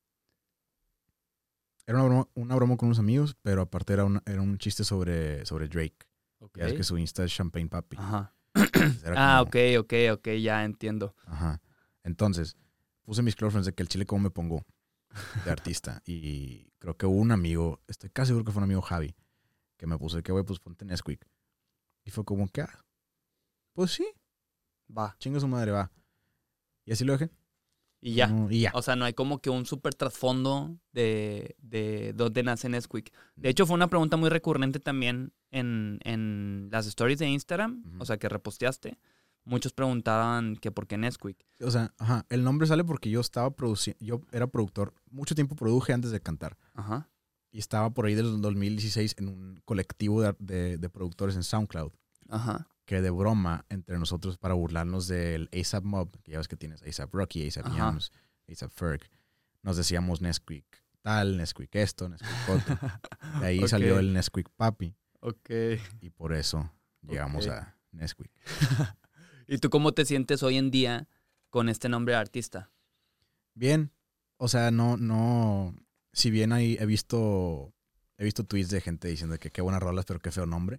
era una broma, una broma con unos amigos, pero aparte era, una, era un chiste sobre, sobre Drake. Ok. Ya es que su Insta es Champagne Papi. Ajá. Entonces era Ah, como- ok, ok, ok, ya entiendo. Ajá. Entonces, puse mis close friends de que el chile cómo me pongo de artista. Y creo que hubo un amigo, estoy casi seguro que fue un amigo Javi, que me puso de que, güey, pues ponte Nesquik. Y fue como que, ah, pues sí, Va. chinga su madre, va. Y así lo dejé. Y ya. No, y ya. O sea, no hay como que un súper trasfondo de, de dónde nace Nesquik. De hecho, fue una pregunta muy recurrente también en, en las stories de Instagram, Ujú. o sea, que reposteaste. Muchos preguntaban que por qué Nesquik. O sea, ajá, el nombre sale porque yo estaba produciendo, yo era productor, mucho tiempo produje antes de cantar. Ajá. Y estaba por ahí del dos mil dieciséis en un colectivo de, de, de productores en SoundCloud. Ajá. Que de broma entre nosotros para burlarnos del A$AP Mob, que ya ves que tienes A$AP Rocky, A$AP Ajá. Yams, A$AP Ferg, nos decíamos Nesquik tal, Nesquik esto, Nesquik otro. De ahí Ok. salió el Nesquik Papi Ok. y por eso llegamos Ok. a Nesquik. ¿Y tú cómo te sientes hoy en día con este nombre de artista? Bien, o sea, no, no, si bien ahí he visto, he visto tweets de gente diciendo que qué buenas rolas, pero qué feo nombre.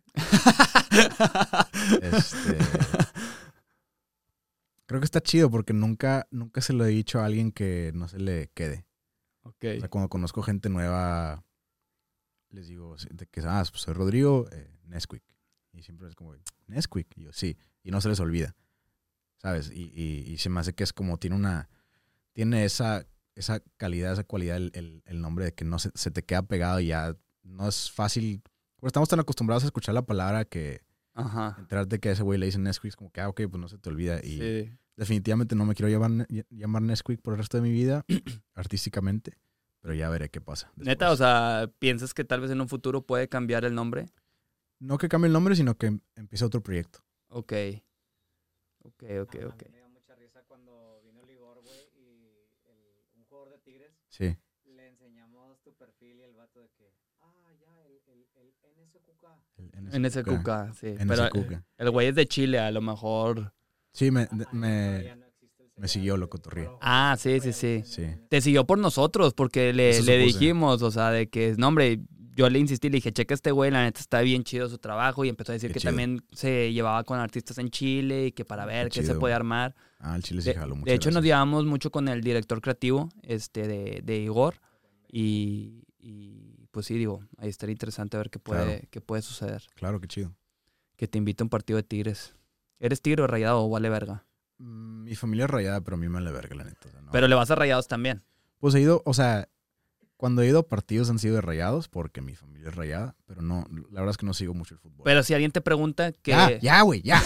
Este, creo que está chido porque nunca, nunca se lo he dicho a alguien que no se le quede. Ok. O sea, cuando conozco gente nueva, les digo de que, ah, pues soy Rodrigo, eh, Nesquik. Y siempre es como, Nesquik. Y yo, sí. Y no se les olvida, ¿sabes? Y, y, y se me hace que es como, tiene una, tiene esa, esa calidad, esa cualidad, el, el, el nombre de que no se, se te queda pegado y ya no es fácil. Porque estamos tan acostumbrados a escuchar la palabra que Ajá. enterarte que a ese güey le dicen Nesquik es como que, ah, ok, pues no se te olvida. Y Sí. definitivamente no me quiero llamar, llamar Nesquik por el resto de mi vida, artísticamente, pero ya veré qué pasa. después. Neta, o sea, ¿piensas que tal vez en un futuro puede cambiar el nombre? No que cambie el nombre, sino que empiece otro proyecto. Ok. Ok, ok, A- a ok. mí me dio mucha risa cuando vino Ligor, güey, y el- un jugador de Tigres Sí. le enseñamos tu perfil y el vato de que, ah, ya, el, el, el N S Q K. El En ese Cuca, sí. N S Pero Cuca. el güey es de Chile, a lo mejor. Sí, me, Ah, ya me, no existe el me cereal, siguió, güey. lo cotorreé. Ah, sí, sí, sí. Sí. Te siguió por nosotros porque le, Eso le supuse. dijimos, o sea, de que, no, hombre, yo le insistí, le dije, checa este güey, la neta está bien chido su trabajo. Y empezó a decir Qué que chido. también se llevaba con artistas en Chile y que para ver Qué qué se chido, podía güey. armar. Ah, el chile sí De, jaló mucho. de hecho, nos llevamos mucho con el director creativo este, de, de Igor. Y, y, pues sí, digo, ahí estaría interesante ver qué puede, Claro. qué puede suceder. Claro, qué chido. Que te invite a un partido de Tigres. ¿Eres tigre o rayado o vale verga? Mm, Mi familia es rayada, pero a mí me la verga, la neta. O sea, no. Pero le vas a rayados también. Pues he ido, o sea, cuando he ido a partidos han sido de rayados, porque mi familia es rayada, pero no, la verdad es que no sigo mucho el fútbol. Pero si alguien te pregunta que... Ya, ya, güey, ya.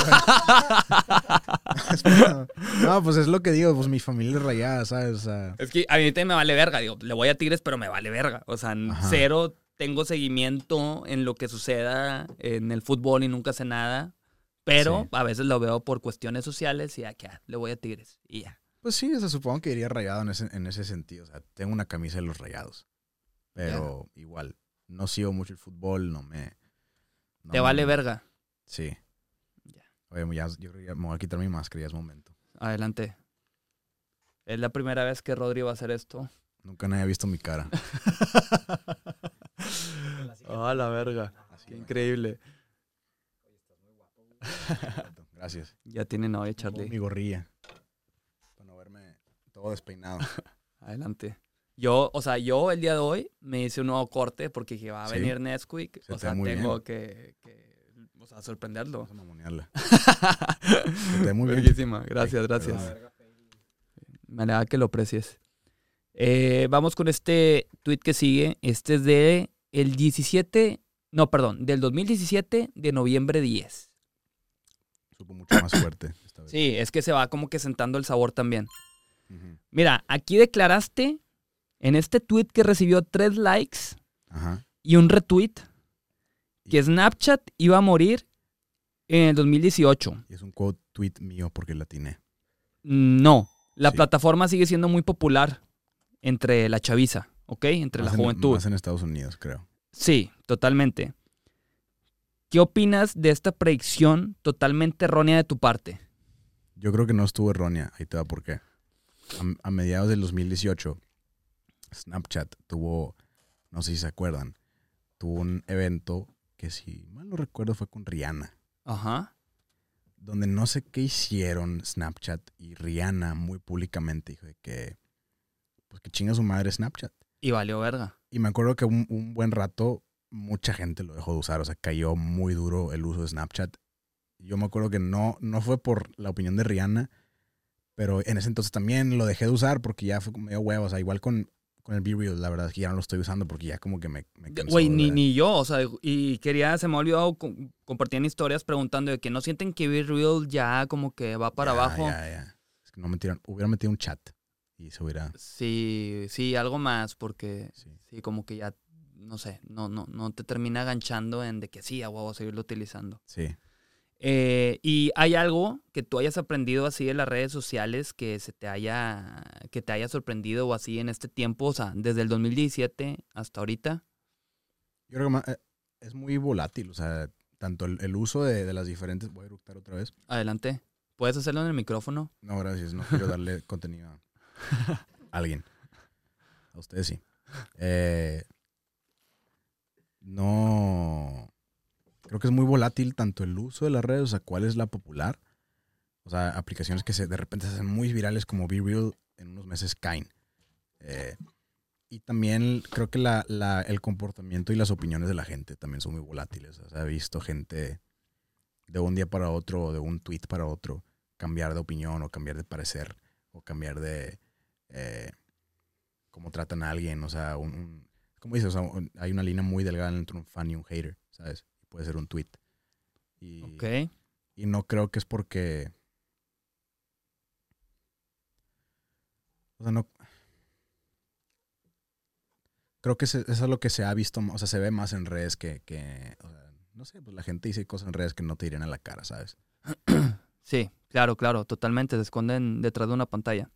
No, pues es lo que digo, pues mi familia es rayada, ¿sabes? O sea, Es que a mí también me vale verga. Digo, le voy a Tigres, pero me vale verga. O sea, Ajá. cero tengo seguimiento en lo que suceda en el fútbol y nunca sé nada. Pero Sí. a veces lo veo por cuestiones sociales y ya, que ah, le voy a Tigres. Y ya. Pues sí, o sea, supongo que iría Rayado en ese, en ese sentido. O sea, tengo una camisa de los Rayados. Pero yeah. igual, no sigo mucho el fútbol, no me... No ¿Te me, vale verga? Sí. Ya. Oye, ya, yo creo que ya me voy a quitar mi máscara, ya es momento. Adelante. Es la primera vez que Rodri va a hacer esto. Nunca nadie ha visto mi cara. Ah, oh, la verga. Así Qué increíble. Oye, estás muy guapo. Gracias. Ya tiene novia, Charlie. Mi gorrilla. Para no verme todo despeinado. Adelante. Yo, o sea, yo el día de hoy me hice un nuevo corte porque dije, va a ¿Sí? venir Nesquik. Se o sea, tengo bien. que, que, o sea, sorprenderlo. Vamos a mamonearla. Se te ve muy bien. Verguísima. Gracias, Ay, gracias. perdón. Me alegra que lo aprecies. Eh, vamos con este tweet que sigue. Este es de el diecisiete, no, perdón, del dos mil diecisiete de noviembre diez. Supo mucho más fuerte esta vez. Sí, es que se va como que sentando el sabor también. Uh-huh. Mira, aquí declaraste en este tweet que recibió tres likes Ajá. y un retweet que Snapchat iba a morir en el dos mil dieciocho. Y es un quote tweet mío porque la atiné. No, la Sí. plataforma sigue siendo muy popular entre la chaviza, ¿ok? Entre Más la en- juventud. Más en Estados Unidos, creo. Sí, totalmente. ¿Qué opinas de esta predicción totalmente errónea de tu parte? Yo creo que no estuvo errónea. Ahí te va por qué. A, a mediados del dos mil dieciocho, Snapchat tuvo, no sé si se acuerdan, tuvo un evento que, si mal no recuerdo, fue con Rihanna. Ajá. Donde no sé qué hicieron Snapchat y Rihanna muy públicamente dijo de que, pues que chinga su madre Snapchat. Y valió verga. Y me acuerdo que un, un buen rato mucha gente lo dejó de usar, o sea, cayó muy duro el uso de Snapchat. Yo me acuerdo que no, no fue por la opinión de Rihanna, pero en ese entonces también lo dejé de usar porque ya fue medio huevo, o sea, igual con, con el Be Real, la verdad es que ya no lo estoy usando porque ya como que me, me cansó. Güey, ni, de- ni yo, o sea, y quería, se me ha olvidado, com- compartían historias preguntando de que no sienten que Be Real ya como que va para Ya, abajo. Ya, ya. Es que no metieron, hubiera metido un chat y se hubiera... Sí, sí, algo más, porque Sí. sí, como que ya, no sé, no, no, no te termina aganchando en de que sí, a huevo, seguirlo utilizando. Sí. Eh, ¿y hay algo que tú hayas aprendido así de las redes sociales que se te haya, que te haya sorprendido o así en este tiempo, o sea, desde el dos mil diecisiete hasta ahorita? Yo creo que ma- eh, es muy volátil, o sea, tanto el, el uso de, de las diferentes... Voy a eructar otra vez. Adelante. ¿Puedes hacerlo en el micrófono? No, gracias, no quiero darle contenido a alguien. A ustedes sí. Eh, no... Creo que es muy volátil tanto el uso de las redes, o sea, cuál es la popular. O sea, aplicaciones que se, de repente se hacen muy virales como Be Real, en unos meses caen. Eh, y también creo que la, la, el comportamiento y las opiniones de la gente también son muy volátiles. O sea, he visto gente de un día para otro, o de un tweet para otro, cambiar de opinión o cambiar de parecer o cambiar de eh, cómo tratan a alguien. O sea, un, un, ¿cómo dices? O sea, un- hay una línea muy delgada entre un fan y un hater, ¿sabes? Puede ser un tweet. Y, Ok. y no creo que es porque... O sea, no... Creo que se- eso es lo que se ha visto, o sea, se ve más en redes que... que o sea, no sé, pues la gente dice cosas en redes que no te irían a la cara, ¿sabes? Sí, claro, claro, totalmente. Se esconden detrás de una pantalla.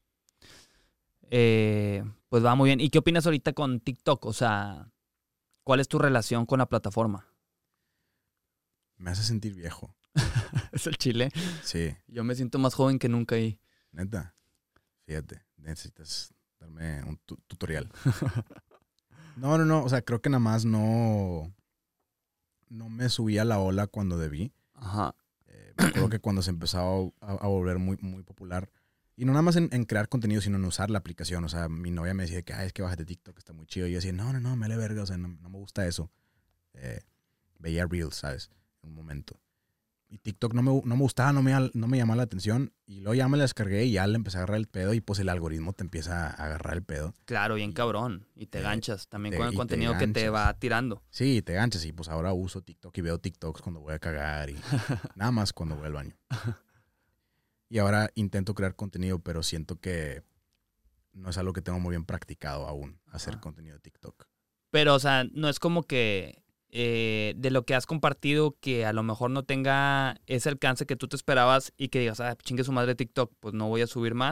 Eh, pues va muy bien. ¿Y qué opinas ahorita con TikTok? O sea, ¿cuál es tu relación con la plataforma? Me hace sentir viejo. Es el chile. Sí, Yo me siento más joven que nunca ahí. neta. Fíjate, necesitas darme un tu- tutorial. No, no, no, o sea, creo que nada más no... No me subí a la ola cuando debí. Ajá. Eh, me acuerdo que cuando se empezó a, a volver muy, muy popular, y no nada más en, en crear contenido, sino en usar la aplicación. O sea, mi novia me decía que, ay, es que bájate TikTok, está muy chido. Y yo decía, no, no, no, me vale verga, o sea, no, no me gusta eso. Eh, veía Reels, ¿sabes? En un momento. Y TikTok no me, no me gustaba, no me, no me llamaba la atención. Y luego ya me la descargué y ya le empecé a agarrar el pedo. Y pues el algoritmo te empieza a agarrar el pedo. Claro, bien Y- cabrón. Y te eh, ganchas también te- con el y te contenido que te ganchas. va tirando. Sí, te ganchas. Y pues ahora uso TikTok y veo TikToks cuando voy a cagar. Y nada más cuando voy al baño. Y ahora intento crear contenido, pero siento que no es algo que tengo muy bien practicado aún, hacer Ajá. contenido de TikTok. Pero, o sea, no es como que eh, de lo que has compartido que a lo mejor no tenga ese alcance que tú te esperabas y que digas, ah, chingue su madre TikTok, pues no voy a subir más.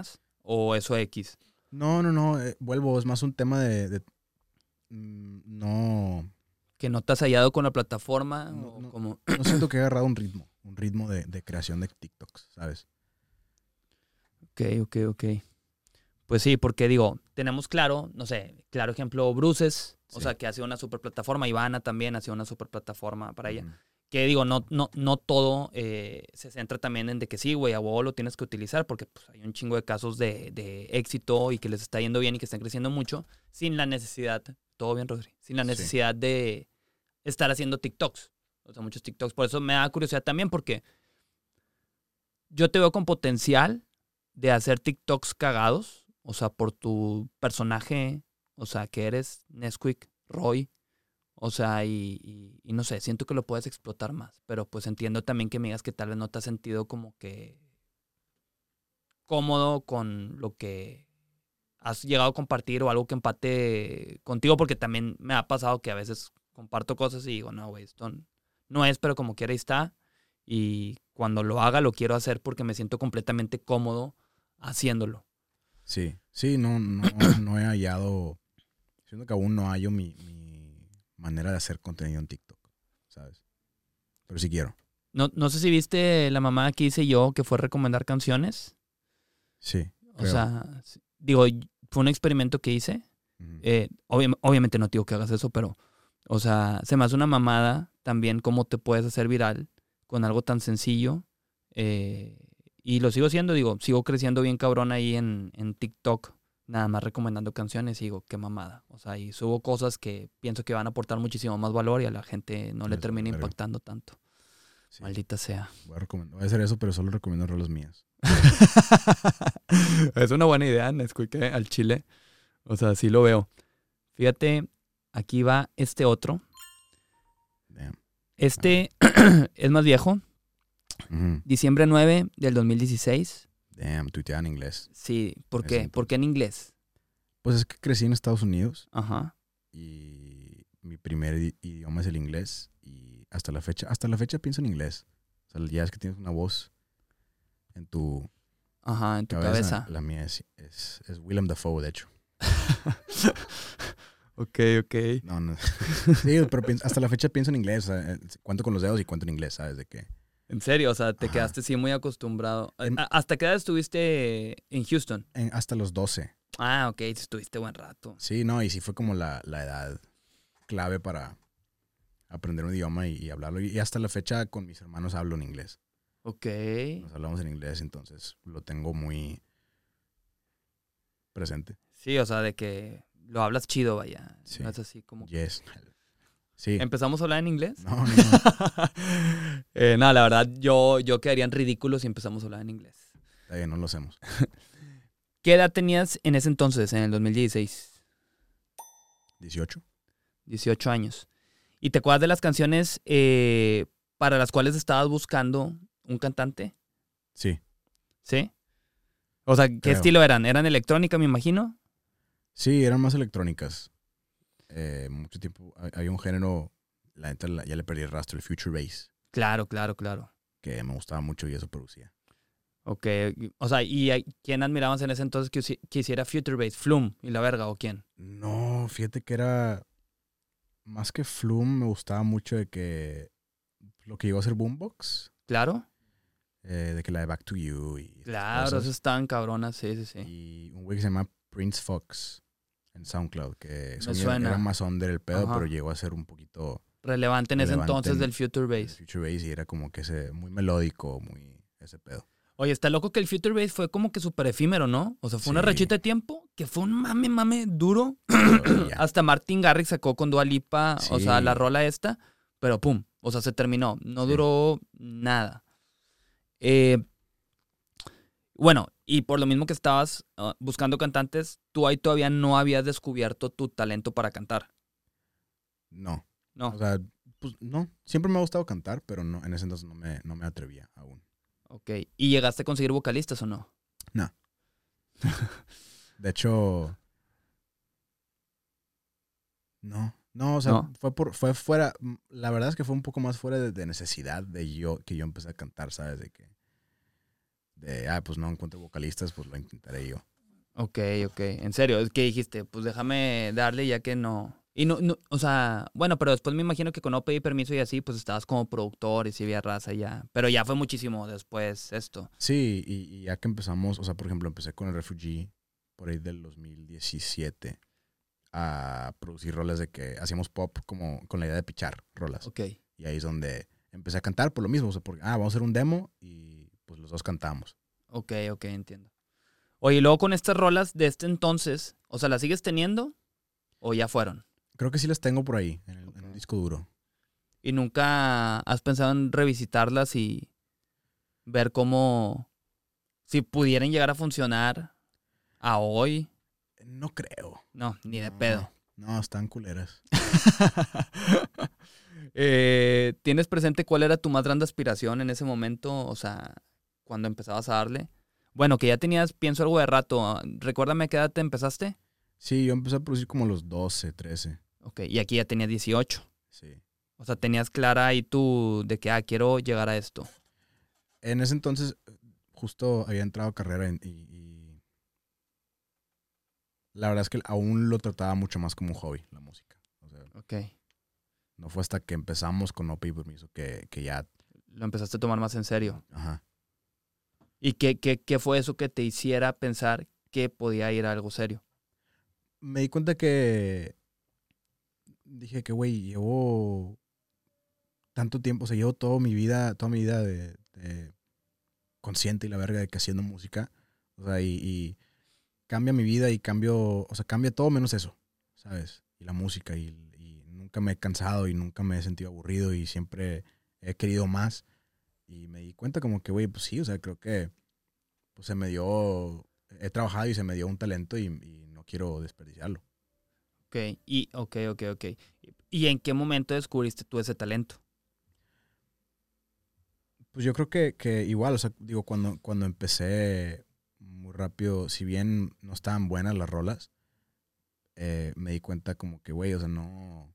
¿O eso X? No, no, no. eh, vuelvo, es más un tema de... de- mm, no, ¿Que no te has hallado con la plataforma? No, o no. como... no siento que he agarrado un ritmo. Un ritmo de, de creación de TikToks, ¿sabes? Ok, ok, ok. Pues sí, porque digo, tenemos claro, no sé, claro ejemplo, Bruces, o Sí. sea, que ha sido una super plataforma. Ivana también ha sido una super plataforma para ella. Ujú. Que digo, no, no, no todo eh, se centra también en de que sí, güey, a huevo lo tienes que utilizar, porque pues, hay un chingo de casos de, de éxito y que les está yendo bien y que están creciendo mucho, sin la necesidad, todo bien, Rodri, sin la Sí. necesidad de estar haciendo TikToks. O sea, muchos TikToks. Por eso me da curiosidad también, porque yo te veo con potencial de hacer TikToks cagados, o sea, por tu personaje, o sea, que eres Nesquik, Roy. O sea, y, y, y no sé, siento que lo puedes explotar más. Pero pues entiendo también que me digas que tal vez no te has sentido como que cómodo con lo que has llegado a compartir o algo que empate contigo, porque también me ha pasado que a veces comparto cosas y digo, no, güey, esto no es, pero como quiera ahí está. Y cuando lo haga lo quiero hacer porque me siento completamente cómodo haciéndolo. Sí, sí, no, no, no he hallado... Siento que aún no hallo mi, mi manera de hacer contenido en TikTok, ¿sabes? Pero sí quiero. No, no sé si viste la mamá que hice yo, que fue recomendar canciones. Sí, O creo. sea, s- digo, fue un experimento que hice. Ujú. Eh, obvia- obviamente no te digo que hagas eso, pero, o sea, se me hace una mamada también cómo te puedes hacer viral con algo tan sencillo. eh, y lo sigo haciendo, digo, sigo creciendo bien cabrón ahí en, en TikTok, nada más recomendando canciones y digo, qué mamada. O sea, y subo cosas que pienso que van a aportar muchísimo más valor y a la gente no le Les vale termina verga. impactando tanto. Sí, Maldita sea. voy a, recomend- voy a hacer eso, pero solo recomiendo rolas mías. Es una buena idea, Nesquik, eh, al chile. O sea, sí lo veo. Fíjate, aquí va este otro. Damn. Este es más viejo. Ujú. Diciembre nueve del dos mil dieciséis. Damn, tuitea en inglés. Sí, ¿por Ese qué? entonces. ¿Por qué en inglés? Pues es que crecí en Estados Unidos Ajá. y mi primer i- idioma es el inglés y hasta la fecha, hasta la fecha pienso en inglés. O sea, ya es que tienes una voz en tu Ajá, en tu cabeza. cabeza. La mía es, es, es Willem Dafoe, de hecho. Ok, ok. No, no. Sí, pero pienso- hasta la fecha pienso en inglés. O sea, eh, cuento con los dedos y cuento en inglés, ¿sabes? De que En serio, o sea, te Ajá. quedaste sí muy acostumbrado. En- ¿A- ¿Hasta qué edad estuviste en Houston? en- hasta los doce. Ah, ok, estuviste buen rato. Sí, no, y sí fue como la, la edad clave para aprender un idioma y, y hablarlo. Y, y hasta la fecha con mis hermanos hablo en inglés. Ok. Nos hablamos en inglés, entonces lo tengo muy presente. Sí, o sea, de que lo hablas chido, vaya. Sí. No es así como... Yes. Sí. ¿Empezamos a hablar en inglés? No, no, no. eh, no, la verdad, yo, yo quedaría en ridículo si empezamos a hablar en inglés. Está bien, no lo hacemos. ¿Qué edad tenías en ese entonces, en el dos mil dieciséis? dieciocho. dieciocho años. ¿Y te acuerdas de las canciones eh, para las cuales estabas buscando un cantante? Sí. ¿Sí? O sea, ¿qué Creo. estilo eran? ¿Eran electrónica, me imagino? Sí, eran más electrónicas. Eh, mucho tiempo. ha- Había un género, la neta la- ya le perdí el rastro, el Future Bass, Claro, claro, claro. que me gustaba mucho y eso producía. Ok, o sea, ¿y a- quién admirabas en ese entonces que, usi- que hiciera Future Bass? ¿Flume y la verga o quién? No, fíjate que era más que Flume, me gustaba mucho de que lo que llegó a ser Boombox, ¿Claro? eh, de que la de Back to You y estas Claro, cosas. esas estaban cabronas, sí, sí, sí. Y un güey que se llama Prince Fox en SoundCloud, que son- suena. era más under el pedo, Ajá. pero llegó a ser un poquito Relevante en ese relevante entonces en- del Future el Bass. Future Bass y era como que ese muy melódico, muy ese pedo. Oye, está loco que el Future Bass fue como que súper efímero, ¿no? O sea, fue una Sí. rachita de tiempo que fue un mame, mame duro. Pero ya. Hasta Martin Garrix sacó con Dua Lipa, o sea, Sí. la rola esta, pero pum, o sea, se terminó. No Sí. duró nada. Eh, bueno, y por lo mismo que estabas ah, buscando cantantes, tú ahí todavía no habías descubierto tu talento para cantar, No, ¿no? o sea, pues no, siempre me ha gustado cantar, pero no, en ese entonces no me, no me atrevía aún. Ok. ¿Y llegaste a conseguir vocalistas o no? De hecho, no, no, o sea, No. fue por, fue fuera, la verdad es que fue un poco más fuera de, de necesidad de yo, que yo empecé a cantar, ¿sabes? De que, de, ah, pues no encuentro vocalistas, pues lo intentaré yo. Ok, ok. En serio, es que dijiste, pues déjame darle ya que no... Y no, no, o sea, bueno, pero después me imagino que con no pedir permiso y así, pues estabas como productor y si había raza ya. Pero ya fue muchísimo después esto. Sí, y, y ya que empezamos, o sea, por ejemplo, empecé con el Refugee por ahí del dos mil diecisiete a producir rolas de que hacíamos pop como con la idea de pichar rolas. Ok. Y ahí es donde empecé a cantar por lo mismo, o sea, porque, ah, vamos a hacer un demo y pues los dos cantamos. Ok, ok, entiendo. Oye, y luego con estas rolas de este entonces, o sea, ¿las sigues teniendo o ya fueron? Creo que sí las tengo por ahí, en el, Ok. en el disco duro. ¿Y nunca has pensado en revisitarlas y ver cómo, si pudieran llegar a funcionar a hoy? No creo. No, ni de No, pedo. No, están culeras. Eh, ¿Tienes presente cuál era tu más grande aspiración en ese momento? O sea, cuando empezabas a darle. Bueno, que ya tenías, pienso, algo de rato. Recuérdame a qué edad te empezaste. Sí, yo empecé a producir como a los doce, trece. Ok, y aquí ya tenías dieciocho. Sí. O sea, tenías clara ahí tú de que, ah, quiero llegar a esto. En ese entonces, justo había entrado a carrera en- y, y la verdad es que aún lo trataba mucho más como un hobby, la música. O sea, Ok. no fue hasta que empezamos con No Pedí Permiso que, que ya, Lo empezaste a tomar más en serio. ajá. ¿Y qué, qué, qué fue eso que te hiciera pensar que podía ir a algo serio? Me di cuenta que dije que, güey, llevo tanto tiempo, o sea, llevo toda mi vida, toda mi vida de, de consciente y la verga de que haciendo música, o sea, y, y cambia mi vida y cambio, o sea, cambia todo menos eso, ¿sabes? Y la música y, y nunca me he cansado y nunca me he sentido aburrido y siempre he querido más y me di cuenta como que, güey, pues sí, o sea, creo que pues se me dio, he trabajado y se me dio un talento y, y no quiero desperdiciarlo. Ok, y, ok, ok, ok. ¿Y en qué momento descubriste tú ese talento? Pues yo creo que, que igual, o sea, digo, cuando, cuando empecé muy rápido, si bien no estaban buenas las rolas, eh, me di cuenta como que, güey, o sea, no,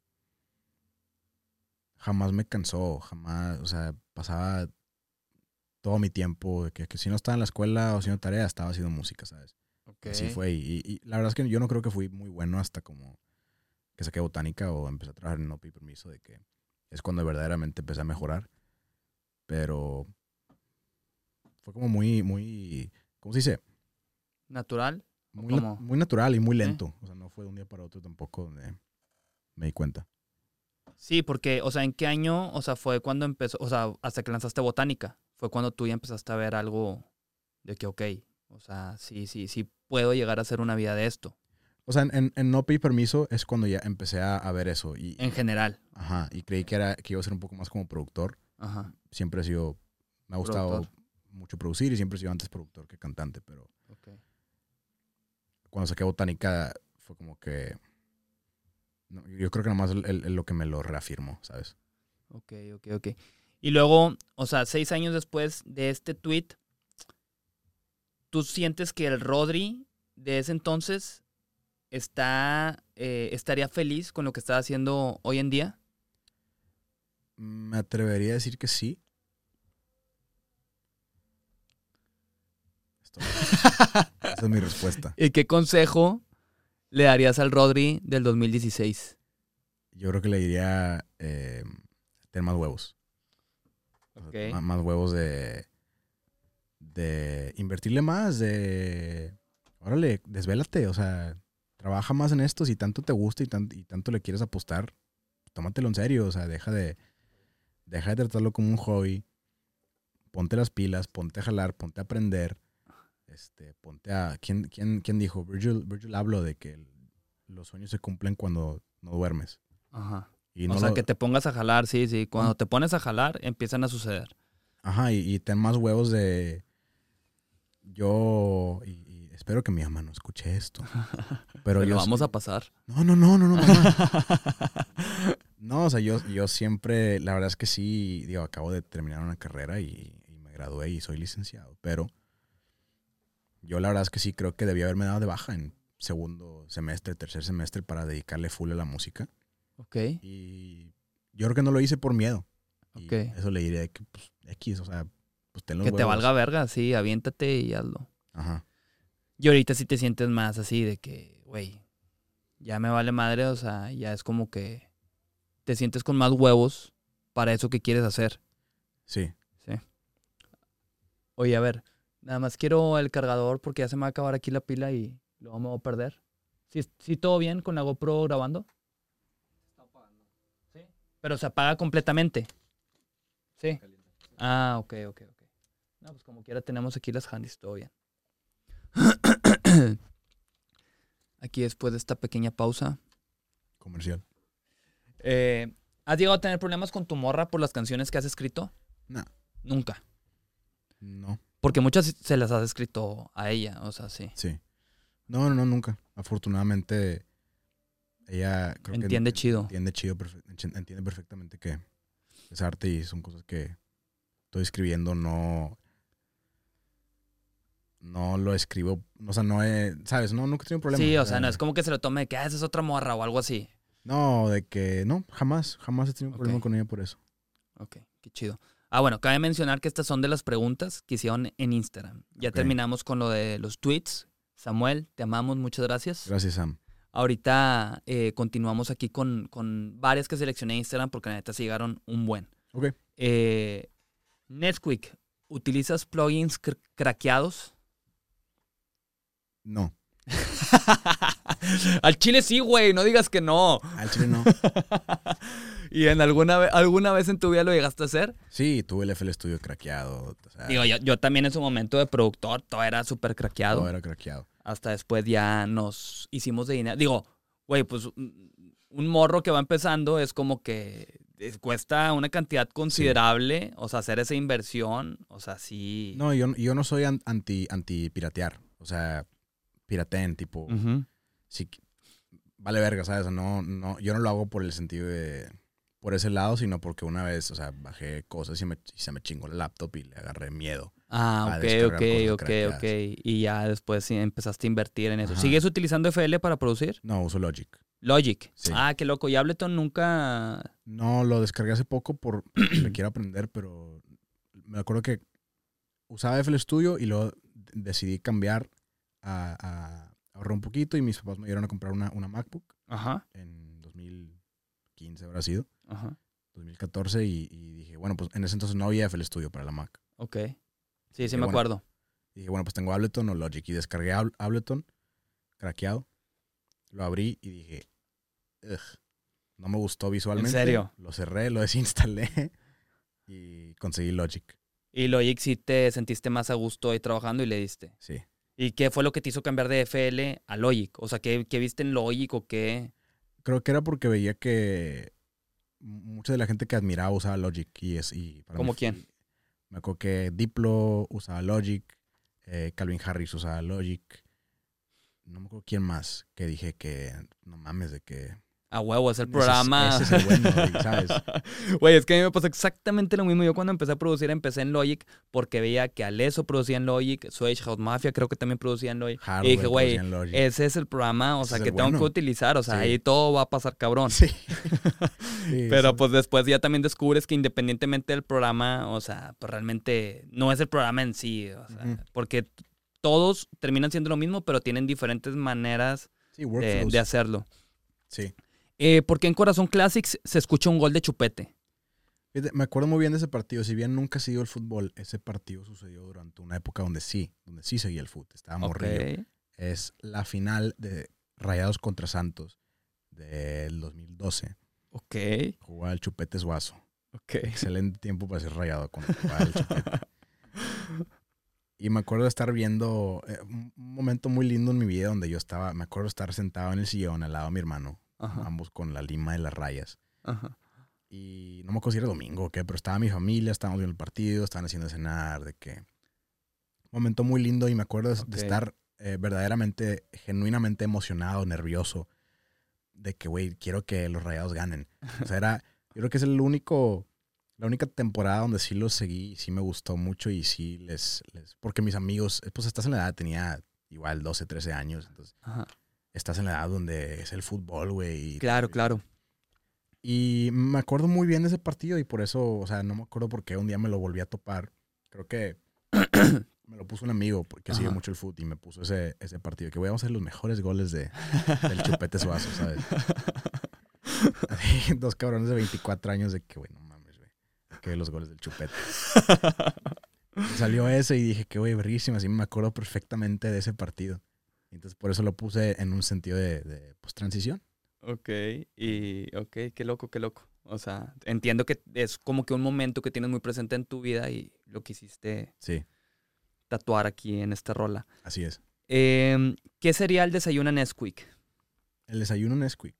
jamás me cansó, jamás, o sea, pasaba todo mi tiempo, de que, que si no estaba en la escuela o haciendo tarea, estaba haciendo música, ¿sabes? Ok. Así fue, y, y la verdad es que yo no creo que fui muy bueno hasta como que saqué botánica o empecé a trabajar en No Pedí Permiso, de que es cuando verdaderamente empecé a mejorar, pero fue como muy, muy, ¿cómo se dice? ¿Natural? ¿O Muy, na- cómo? muy natural y muy ¿Sí? lento. O sea, no fue de un día para otro tampoco donde me di cuenta. Sí, porque, o sea, ¿en qué año? O sea, fue cuando empezó, o sea, hasta que lanzaste Botánica. Fue cuando tú ya empezaste a ver algo de que, ok, o sea, sí, sí, sí puedo llegar a hacer una vida de esto. O sea, en, en- en No Pedí Permiso es cuando ya empecé a, a ver eso. Y, En general. ajá, y creí que, era, que iba a ser un poco más como productor. Ajá. Siempre he sido, me ha gustado Productor. mucho producir y siempre he sido antes productor que cantante. Pero Ok. cuando saqué Botánica fue como que... no, yo creo que nomás el- el- el lo que me lo reafirmó, ¿sabes? Ok, ok, ok. Y luego, o sea, seis años después de este tweet, ¿tú sientes que el Rodri de ese entonces está, eh, estaría feliz con lo que está haciendo hoy en día? Me atrevería a decir que sí. Esto- esa es mi respuesta. ¿Y qué consejo le darías al Rodri del dos mil dieciséis? Yo creo que le diría eh, tener más huevos. O sea, Ok. má- más huevos de, de invertirle más, de... Órale, desvélate, o sea, trabaja más en esto. Si tanto te gusta y, tan- y tanto le quieres apostar, tómatelo en serio. O sea, deja de, deja de tratarlo como un hobby. Ponte las pilas, ponte a jalar, ponte a aprender. Este, ponte a... ¿Quién, quién, quién dijo? Virgil, Virgil habló de que el- los sueños se cumplen cuando no duermes. Ajá. Y O no sea, lo- que te pongas a jalar, sí, sí. Cuando Pon- te pones a jalar, empiezan a suceder. Ajá, y, y ten más huevos de... Yo... Y, y espero que mi mamá no escuche esto. Pero Se lo yo... vamos a pasar. No, no, no, no, no, mamá. No, o sea, yo, yo siempre... La verdad es que sí, digo, acabo de terminar una carrera y, y me gradué y soy licenciado. Pero yo la verdad es que sí creo que debía haberme dado de baja en segundo semestre, tercer semestre para dedicarle full a la música. Ok, Y yo creo que no lo hice por miedo. Y ok. eso le diré que, pues, X, o sea, pues ten los Que te huevos. valga verga, sí, aviéntate y hazlo. Ajá. Y ahorita sí te sientes más así de que, güey, ya me vale madre, o sea, ya es como que te sientes con más huevos para eso que quieres hacer. Sí. Sí. Oye, a ver, nada más quiero el cargador porque ya se me va a acabar aquí la pila y luego me voy a perder. ¿Sí, sí todo bien con la GoPro grabando? Está apagando. Sí. Pero se apaga completamente. Sí. Ah, ok, ok, ok. No, pues como quiera tenemos aquí las handys, todo bien. Aquí después de esta pequeña pausa. Comercial. Eh, ¿Has llegado a tener problemas con tu morra por las canciones que has escrito? No. Nunca. No. Porque muchas se las has escrito a ella, o sea, sí. Sí. No, no, no, nunca. Afortunadamente, ella creo Entiende que chido. Entiende chido, perfe- entiende perfectamente que es arte y son cosas que estoy escribiendo, no... No lo escribo, o sea, no he, ¿sabes? No, nunca he tenido problemas. Sí, o sea, no es como que se lo tome de que ah, esa es otra morra o algo así. No, de que no, jamás, jamás he tenido un Ok. problema con ella por eso. Ok, qué chido. Ah, bueno, cabe mencionar que estas son de las preguntas que hicieron en Instagram. Ya Ok. terminamos con lo de los tweets. Samuel, te amamos, muchas gracias. Gracias, Sam. Ahorita eh, continuamos aquí con, con varias que seleccioné en Instagram porque la neta sí llegaron un buen. Ok. Eh, Nesquik, ¿utilizas plugins cr- craqueados? No, Al chile sí, güey, no digas que no. al chile no. ¿Y en alguna, ve- alguna vez en tu vida lo llegaste a hacer? Sí, tuve el F L Studio craqueado. O sea, Digo, yo, yo también en su momento de productor, todo era súper craqueado. todo era craqueado. Hasta después ya nos hicimos de dinero. Digo, güey, pues un un morro que va empezando es como que eh, cuesta una cantidad considerable, o sea, hacer esa inversión, o sea, sí. No, yo, yo no soy an- anti, anti piratear. O sea, pirateen, tipo, Ujú. sí, vale verga, ¿sabes? No, no, yo no lo hago por el sentido de, por ese lado, sino porque una vez, o sea, bajé cosas y, me, y se me chingó el laptop y le agarré miedo. Ah, a ok, descargar ok, cosas ok, craqueadas. ok. Y ya después sí empezaste a invertir en eso. Ajá. ¿Sigues utilizando F L para producir? No, uso Logic. Logic. Sí. Ah, qué loco. ¿Y Ableton nunca...? No, lo descargué hace poco por, porque le quiero aprender, pero me acuerdo que usaba F L Studio y luego d- decidí cambiar a, a ahorrar un poquito y mis papás me dieron a comprar una, una MacBook Ajá, en dos mil quince habrá sido, ajá. dos mil catorce y, y dije, bueno, pues en ese entonces no había F L Studio para la Mac. Ok. Sí, sí Qué me bueno. acuerdo. Y dije, bueno, pues tengo Ableton o Logic y descargué Ab- Ableton, craqueado, lo abrí y dije, "Ugh, no me gustó visualmente. ¿En serio? Lo cerré, lo desinstalé y conseguí Logic. Y Logic sí te sentiste más a gusto ahí trabajando y le diste. Sí. ¿Y qué fue lo que te hizo cambiar de F L a Logic? O sea, ¿qué, qué viste en Logic o qué? Creo que era porque veía que mucha de la gente que admiraba usaba Logic. Y es, y para ¿Cómo mí- quién? Me acuerdo que Diplo usaba Logic, eh, Calvin Harris usaba Logic. No me acuerdo quién más que dije que no mames de que... A huevo, es el Ese es- programa. ese es el bueno, güey, ¿sabes? Güey, es que a mí me pasó exactamente lo mismo. Yo cuando empecé a producir empecé en Logic porque veía que Alesso producía en Logic, Swage House Mafia creo que también producía en Logic. Hardware y dije, güey, producía en Logic. ese es el programa, o Ese sea, es que el tengo bueno. que utilizar. O sea, Sí. ahí todo va a pasar cabrón. Sí. Sí, Pero sí. pues después ya también descubres que independientemente del programa, o sea, pues realmente no es el programa en sí, o sea, Ujú. porque t- todos terminan siendo lo mismo, pero tienen diferentes maneras Sí, de, workflows. de hacerlo. Sí. Eh, ¿Por qué en Corazón Classics se escucha un gol de Chupete? Fíjate, me acuerdo muy bien de ese partido. Si bien nunca he seguido el fútbol, ese partido sucedió durante una época donde sí, donde sí seguía el fútbol. Estaba morrillo. Ok. Es la final de Rayados contra Santos del dos mil doce. Ok, Jugaba el Chupete Suazo. ok. Excelente tiempo para ser rayado cuando jugaba el Chupete. Y me acuerdo de estar viendo eh, un un momento muy lindo en mi vida donde yo estaba, me acuerdo de estar sentado en el sillón al lado de mi hermano, Ajá, ambos con la lima de las rayas. ajá. Y no me acuerdo si era domingo o qué, pero estaba mi familia, estábamos viendo el partido, estaban haciendo cenar, de que... Un momento muy lindo y me acuerdo de, Ok. de estar eh, verdaderamente, genuinamente emocionado, nervioso, de que, güey, quiero que los Rayados ganen. O sea, era, yo creo que es el único, la única temporada donde sí los seguí y sí me gustó mucho y sí les, les... Porque mis amigos, pues estás en la edad, tenía igual doce, trece años, entonces Ajá. estás en la edad donde es el fútbol, güey. y- Claro, claro. Y me acuerdo muy bien de ese partido y por eso, o sea, no me acuerdo por qué un día me lo volví a topar. Creo que me lo puso un amigo porque sigue Ajá. mucho el fútbol y me puso ese, ese partido. Que, güey, vamos a hacer los mejores goles de, del Chupete Suazo, ¿sabes? Así, dos cabrones de veinticuatro años de que, güey, no mames, güey. Que los goles del Chupete. Salió ese y dije que, güey, verguísima. Así me acuerdo perfectamente de ese partido. Entonces, por eso lo puse en un sentido de, de pues, transición. Ok, y ok, qué loco, qué loco. O sea, entiendo que es como que un momento que tienes muy presente en tu vida y lo quisiste Sí, tatuar aquí en esta rola. así es. Eh, ¿Qué cereal desayuna Nesquik? El desayuno Nesquik.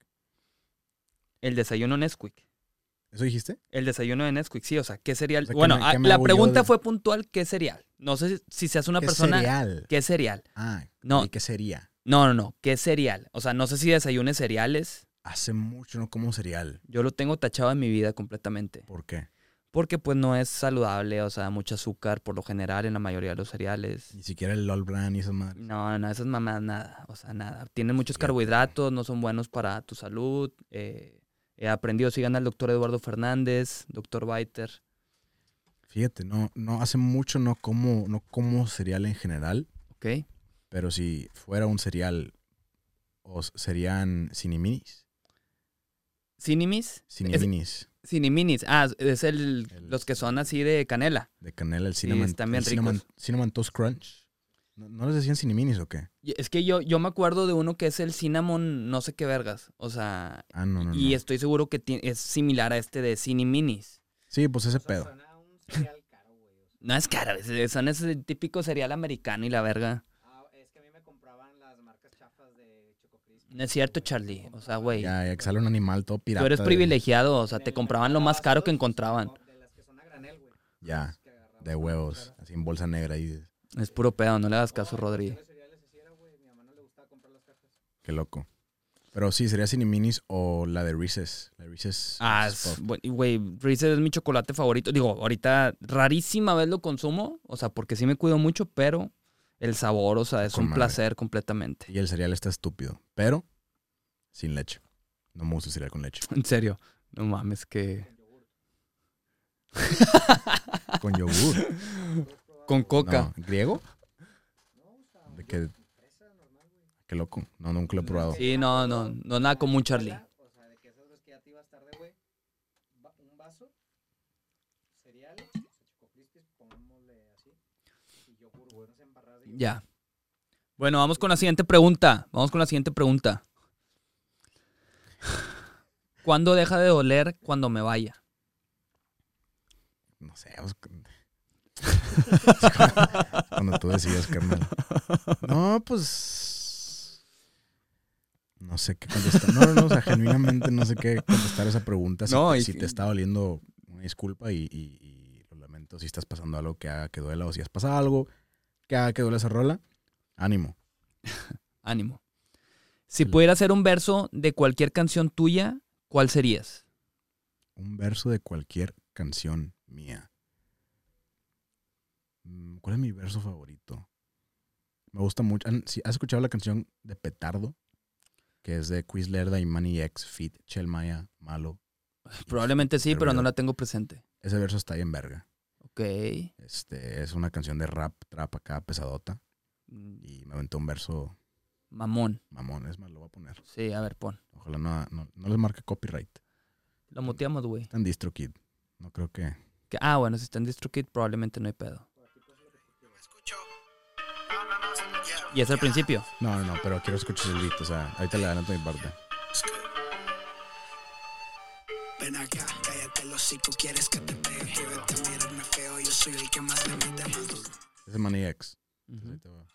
El desayuno Nesquik. ¿Eso dijiste? El desayuno de Nesquik, sí, o sea, ¿qué cereal? O sea, ¿qué bueno, me- ah, qué me la hago yo pregunta de- fue puntual, ¿qué cereal? No sé si, si seas una ¿Qué persona... cereal? ¿Qué cereal? Ah, No. ¿y qué sería? No, no, no, ¿qué cereal? O sea, no sé si desayunes cereales. Hace mucho no como cereal. Yo lo tengo tachado en mi vida completamente. ¿Por qué? Porque pues no es saludable, o sea, mucho azúcar por lo general en la mayoría de los cereales. Ni siquiera el LOL Brand y esas madres. No, no, esas mamás nada, o sea, nada. Tienen muchos Fíjate. carbohidratos, no son buenos para tu salud. Eh, he aprendido, sigan al doctor Eduardo Fernández, doctor Biter. Fíjate, no, no, hace mucho no como, no como cereal en general, ¿Ok? pero si fuera un cereal, os serían ciniminis. Ciniminis. Ciniminis. Ciniminis. Ah, es el, El- los que son así de canela. De canela, el Sí, cinnamon, están bien el cinnamon, ricos. cinnamon Toast Crunch. ¿No, ¿No les decían ciniminis o qué? Y es que yo, yo me acuerdo de uno que es el cinnamon no sé qué vergas. O sea, Ah, no, no, y no. estoy seguro que ti- es similar a este de Ciniminis. Sí, pues ese O sea, pedo. suena a un cereal caro, güey. O sea, No es caro, es- son ese típico cereal americano y la verga. ah, es que a mí me compraban las marcas chafas de Choco Crispy. No es cierto, Charlie. O sea, güey, Ya, ya que sale un animal todo pirata. tú eres de- privilegiado. O sea, De te las- compraban lo más caro que encontraban. De las que son a granel, güey. Ya, Que agarramos de con huevos, cuchara. así en bolsa negra y Es puro pedo, no le hagas caso, Oh, Rodri. los cereales así era, güey. Mi mamá no le gustaba comprar las cajas. qué loco. Pero sí, sería ciniminis o la de Reese's. La de Reese's. Ah, Reese's es- Puff. bu- y, güey, Reese's es mi chocolate favorito. Digo, ahorita rarísima vez lo consumo. O sea, porque sí me cuido mucho, pero el sabor, o sea, es Con un madre. placer completamente. Y el cereal está estúpido, pero sin leche. No me gusta el cereal con leche. En serio. No mames, que... Con yogur. Con coca. No, ¿griego? No, o sea, ¿De qué? fresa normal, güey. Qué loco. No, nunca lo he probado. Sí, no, no, no nada como un Charlie. O sea, de que esas veces que ya te ibas tarde, güey. va- Un vaso, cereal, o sea, Choco Crispy, pongámosle así. Y yogur, güey, unas embarradas de yogur. Ya. Bueno, vamos con la siguiente pregunta. Vamos con la siguiente pregunta. ¿Cuándo deja de doler cuando me vaya? No sé. vamos con- Cuando tú decidas, carnal. No, pues... No sé qué contestar. No, no, no. O sea, genuinamente no sé qué contestar esa pregunta. Si, No, te, y si que- te está doliendo, una disculpa y, y- y lo lamento. Si estás pasando algo que haga que duela o si has pasado algo que haga que duela esa rola, ánimo. Ánimo. Si Sí. pudiera hacer un verso de cualquier canción tuya, ¿cuál serías? Un verso de cualquier canción mía. Mm, ¿Cuál es mi verso favorito? Me gusta mucho. ¿Han- si ¿Has escuchado la canción de Petardo? Que es de Quiz Lerda y Manny X, Feat, Chelmaya, Malo. Probablemente sí, pero no Herrero. la tengo presente. Ese verso está ahí en verga. Ok. Este, es una canción de rap, trap acá, pesadota. Mm, Y me aventó un verso Mamón. mamón. Es más, lo voy a poner. Sí, a ver, pon. Ojalá no, no, no les marque copyright. Lo muteamos, güey. Está en DistroKid. No creo que... Que- Ah, bueno, si está en DistroKid probablemente no hay pedo. Y es al principio. No, no, no, pero quiero escuchar el beat. O sea, ahorita le adelanto mi parte. Ven acá, cállate el hocico, quieres que te pegue. Vete a mirarme feo, yo soy el que más le mete más duro. Ese es Manny X. Ujú. Entonces, ahí te va.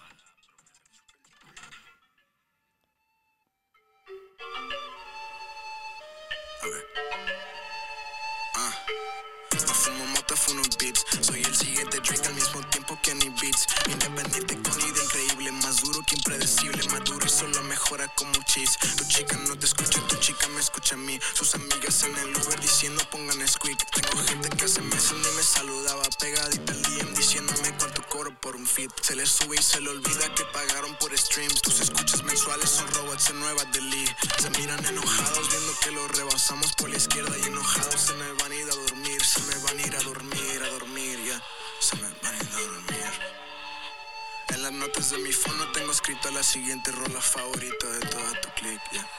No fumo mota, fumo beats. Soy el siguiente Drake al mismo tiempo que ni beats. Independiente con idea increíble, más duro que impredecible, maduro y solo mejora como cheese. Tu chica no te escucha, tu chica me escucha a mí. Sus amigas en el Uber diciendo pongan squeak. Tengo gente que hace meses ni me saludaba, pegadita al D M diciéndome cuánto cobro por un feed. Se les sube y se le olvida que pagaron por streams. Tus escuchas mensuales son robots en Nueva Delhi. Se miran enojados viendo que los rebasamos por la izquierda y enojados se me van a ir a dormir. Se me van a ir a dormir, a dormir, ya. Se me van a ir a dormir. Desde mi fondo tengo escrita la siguiente rola favorita de toda tu click, yeah.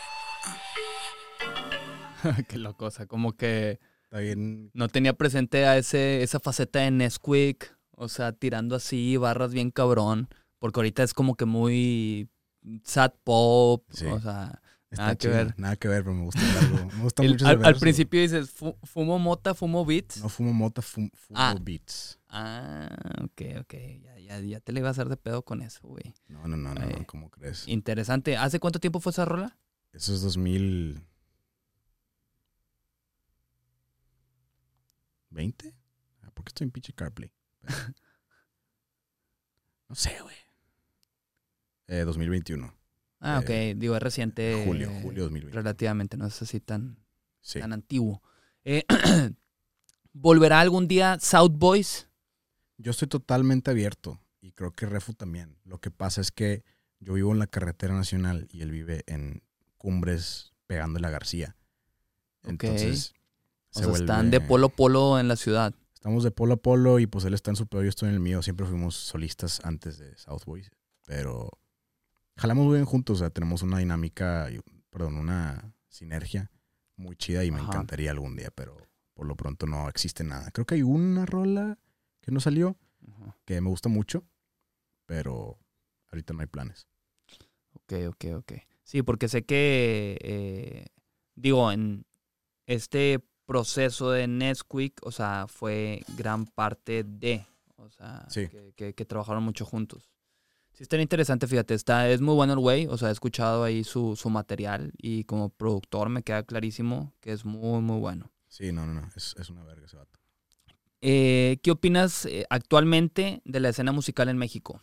Ah. Qué loco, o sea, como que Está bien. no tenía presente a ese, esa faceta de Nesquik, o sea, tirando así barras bien cabrón, porque ahorita es como que muy sad pop, Sí. o sea, Está nada que chido, ver. Nada que ver, pero me gusta algo. Me gusta El- mucho al, ese al verso. principio dices, "Fu- fumo mota, fumo beats. No fumo mota, fum- fumo Ah. beats. Ah, ok, ok, ya, ya, ya te le iba a hacer de pedo con eso, güey. No, no, no, no, Ay. no, ¿cómo crees? Interesante. ¿Hace cuánto tiempo fue esa rola? Eso es dos mil veinte. Ah, ¿por qué estoy en pinche CarPlay? No sé, güey. Eh, dos mil veintiuno. Ah, Eh, ok, digo, es reciente. julio, eh, julio dos mil veinte. Relativamente, no es así tan, Sí. tan antiguo. Eh, ¿Volverá algún día South Boys? Yo estoy totalmente abierto y creo que Refu también. Lo que pasa es que yo vivo en la carretera nacional y él vive en Cumbres pegándole a García. Ok. Entonces, O se sea, están vuelve- de polo a polo en la ciudad. Estamos de polo a polo y pues él está en su pedo, yo estoy en el mío. Siempre fuimos solistas antes de South Boys, pero jalamos muy bien juntos. O sea, tenemos una dinámica, y- perdón, una sinergia muy chida y me Ajá. encantaría algún día, pero por lo pronto no existe nada. Creo que hay una rola que no salió, Ajá. que me gusta mucho, pero ahorita no hay planes. Ok, ok, ok. Sí, porque sé que, eh, digo, en este proceso de Nesquik, o sea, fue gran parte de, o sea, Sí. que, que- que trabajaron mucho juntos. Sí, está interesante, fíjate, está, es muy bueno el güey, o sea, he escuchado ahí su, su material y como productor me queda clarísimo que es muy, muy bueno. Sí, no, no, no, es, es una verga ese vato. Eh, ¿qué opinas eh, actualmente de la escena musical en México?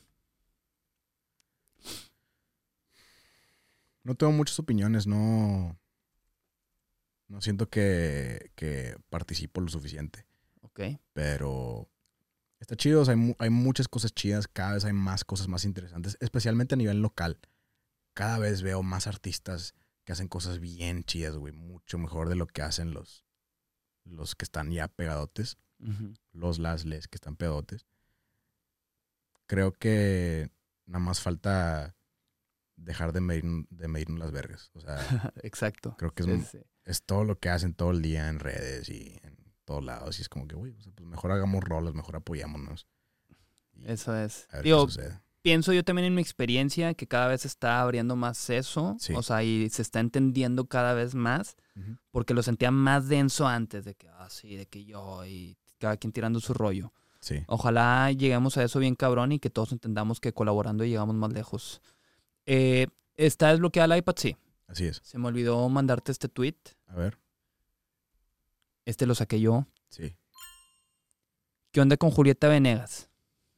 No tengo muchas opiniones, no, no siento que, que participo lo suficiente. Ok, Pero está chido, o sea, hay, mu- hay muchas cosas chidas, cada vez hay más cosas más interesantes, especialmente a nivel local. Cada vez veo más artistas que hacen cosas bien chidas, güey, mucho mejor de lo que hacen los, los que están ya pegadotes, ujú. los las les que están pegadotes. Creo que nada más falta dejar de medir, de medirnos las vergas. O sea, Exacto. creo que es, Es, eh, es todo lo que hacen todo el día en redes y en todos lados. Y es como que, güey, o sea, pues mejor hagamos rolas, mejor apoyémonos. Y Eso es. a ver Digo, qué sucede. pienso yo también en mi experiencia que cada vez se está abriendo más eso. Sí. O sea, y se está entendiendo cada vez más. Ujú. Porque lo sentía más denso antes de que, ah, sí, de que yo y cada quien tirando su rollo. Sí. Ojalá lleguemos a eso bien cabrón y que todos entendamos que colaborando llegamos más lejos. Eh, ¿Está desbloqueada el iPad? Sí. Así es. Se me olvidó mandarte este tweet. A ver. Este lo saqué yo. Sí. ¿Qué onda con Julieta Venegas?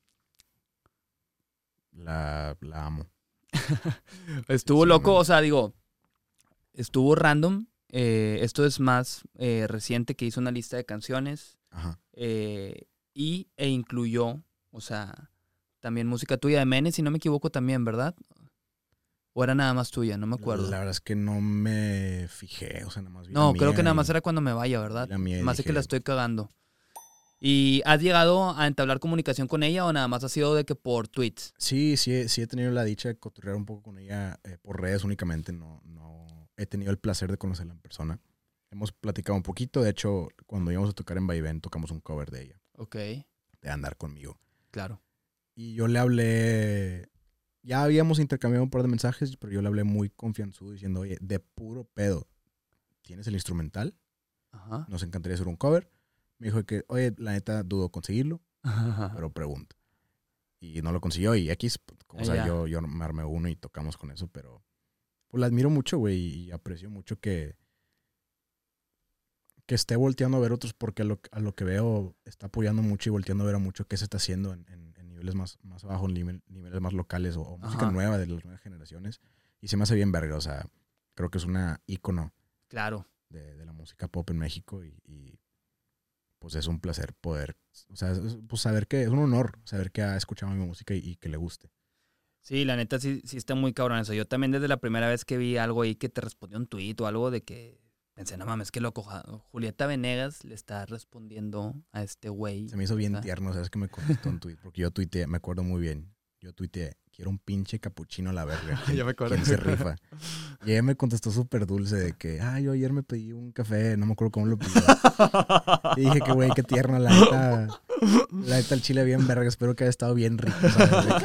La, la amo. Estuvo Sí, loco, man. o sea, digo, estuvo random. Eh, esto es más eh, reciente, que hizo una lista de canciones Ajá. eh, y, e incluyó, o sea, también música tuya de Menes, si no me equivoco también, ¿verdad? ¿O era nada más tuya? No me acuerdo. La verdad es que no me fijé. O sea, nada más vi No, la creo mía que nada y- más era cuando me vaya, ¿verdad? vi la mía y Más de que dije, la estoy cagando. ¿Y has llegado a entablar comunicación con ella o nada más ha sido de que por tweets? Sí, sí, he- sí he tenido la dicha de cotorrear un poco con ella eh, por redes únicamente. No, no he tenido el placer de conocerla en persona. Hemos platicado un poquito. De hecho, cuando íbamos a tocar en Vaivén, tocamos un cover de ella, Ok, de Andar Conmigo. claro. Y yo le hablé, ya habíamos intercambiado un par de mensajes, pero yo le hablé muy confianzudo diciendo, oye, de puro pedo, ¿tienes el instrumental? Ajá. Nos encantaría hacer un cover. Me dijo que, oye, la neta dudo conseguirlo, pero pregunto. Y no lo consiguió y X, o sea, Ya. yo, yo me armé uno y tocamos con eso, pero pues la admiro mucho, güey, y aprecio mucho que que esté volteando a ver otros, porque a lo, a lo que veo está apoyando mucho y volteando a ver a mucho qué se está haciendo en, en- en niveles más, más bajos, nivel- niveles más locales o, o música Ajá. nueva de las nuevas generaciones. Y se me hace bien verga, o sea, creo que es una ícono Claro. de, de la música pop en México y, y, pues es un placer poder, o sea, es- pues saber que, es un honor saber que ha escuchado mi música y, y que le guste. Sí, la neta sí, sí está muy cabrón eso. Yo también desde la primera vez que vi algo ahí que te respondió un tweet o algo de que pensé, no mames, qué loco. ja- Julieta Venegas le está respondiendo a este güey. Se me hizo bien Ah. tierno, sabes que me contestó un tweet, porque yo tuiteé, me acuerdo muy bien, yo tuiteé, quiero un pinche capuchino a la verga. Ya me acuerdo. ¿Quién se rifa? Y ella me contestó súper dulce de que, ah, yo ayer me pedí un café, no me acuerdo cómo lo pedí. Y dije que, güey, qué tierna, la neta. La neta, el chile bien verga, espero que haya estado bien rico, ¿sabes? De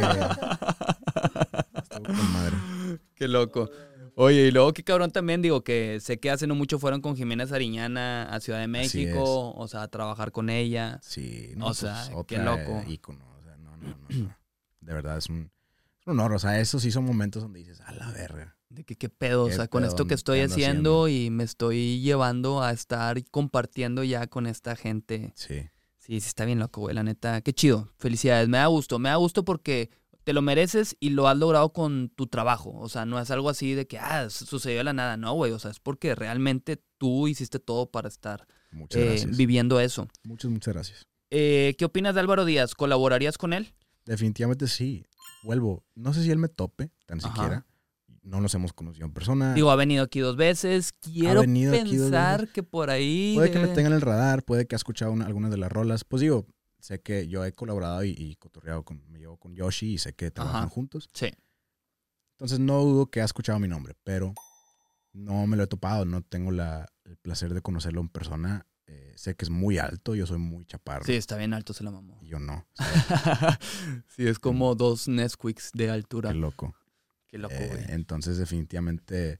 que estuvo con madre. Qué loco. Oye, y luego qué cabrón también, digo, que sé que hace no mucho fueron con Jimena Sariñana a Ciudad de México, o sea, a trabajar con ella. Sí, O sea, qué loco. Ícono, o sea, no, no, no, no. De verdad, es un, es un honor, o sea, esos sí son momentos donde dices, a la verga. De que qué pedo, Qué o sea, con pedo, esto que estoy ¿qué ando haciendo y me estoy llevando a estar compartiendo ya con esta gente. Sí. Sí, sí está bien loco, güey, la neta. Qué chido. Felicidades, me da gusto. Me da gusto porque te lo mereces y lo has logrado con tu trabajo. O sea, no es algo así de que, ah, sucedió de la nada. No, güey, o sea, es porque realmente tú hiciste todo para estar Muchas eh, gracias. viviendo eso. Muchas, muchas gracias. Eh, ¿Qué opinas de Álvaro Díaz? ¿Colaborarías con él? Definitivamente sí. Vuelvo. No sé si él me tope, tan Ajá. siquiera. No nos hemos conocido en persona. Digo, ha venido aquí dos veces. Quiero venido aquí dos pensar veces. que por ahí... Puede que me debe- tenga en el radar, puede que ha escuchado una- algunas de las rolas. Pues digo, sé que yo he colaborado y, y cotorreado con, me llevo con Yoshi y sé que trabajan Ajá. juntos. Sí. Entonces no dudo que ha escuchado mi nombre, pero no me lo he topado, no tengo la, el placer de conocerlo en persona. Eh, sé que es muy alto, yo soy muy chaparro. Sí, está bien alto, se la mamó. Y yo no. O sea, Sí, es como dos Nesquiks de altura. qué loco. Qué loco, Eh, güey. entonces definitivamente,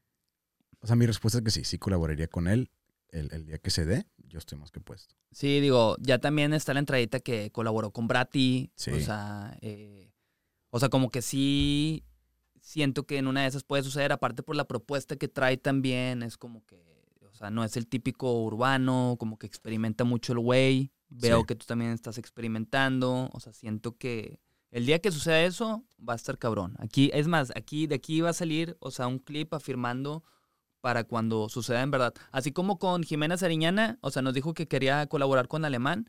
o sea, mi respuesta es que sí, sí colaboraría con él el, el día que se dé. Yo estoy más que puesto. Sí, digo, ya también está la entradita que colaboró con Brati. Sí. O sea, eh, o sea, como que sí siento que en una de esas puede suceder, aparte por la propuesta que trae también, es como que, o sea, no es el típico urbano, como que experimenta mucho el güey. Veo Sí. que tú también estás experimentando, o sea, siento que el día que suceda eso va a estar cabrón. Aquí, es más, aquí de aquí va a salir, o sea, un clip afirmando para cuando suceda en verdad. Así como con Jimena Sariñana, o sea, nos dijo que quería colaborar con Alemán,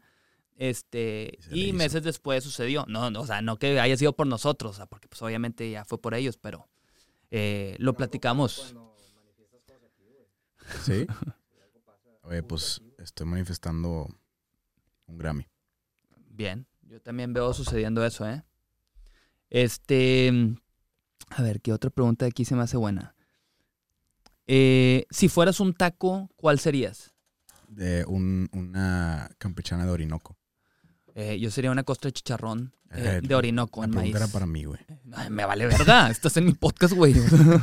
este, Y se le y hizo. meses después sucedió. No, no, o sea, no que haya sido por nosotros, o sea, porque pues obviamente ya fue por ellos, pero eh, lo platicamos. Cuando manifiestas cosas aquí, güey. ¿Sí? Si algo pasa, Oye, ocurre pues aquí, güey. estoy manifestando un Grammy. Bien, yo también veo sucediendo eso, ¿eh? Este, a ver, ¿qué otra pregunta de aquí se me hace buena? Eh, si fueras un taco, ¿cuál serías? De un, una campechana de Orinoco. Eh, yo sería una costra de chicharrón eh, Eh, de Orinoco La en maíz. pregunta era para mí, güey. Ay, me vale verga, estás en mi podcast, güey.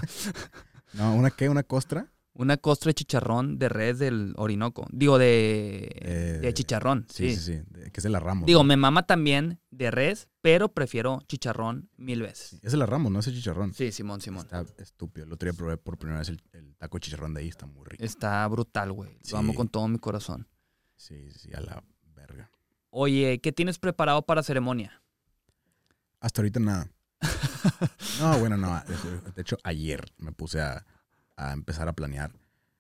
No, ¿una qué? ¿Una costra? Una costra de chicharrón de res del Orinoco. Digo, de, Eh, de chicharrón, Sí, sí. sí, sí. de- que es de la Ramos. Digo, ¿no? me mama también de res, pero prefiero chicharrón mil veces. Es de la Ramos, no ese chicharrón. Sí, Simón, Simón. Está estúpido. El otro día probé por primera vez el, el taco de chicharrón de ahí. Está muy rico. Está brutal, güey. Sí. Lo amo con todo mi corazón. Sí, sí, a la verga. Oye, ¿qué tienes preparado para ceremonia? Hasta ahorita nada. No, bueno, no. De hecho, ayer me puse a, a empezar a planear.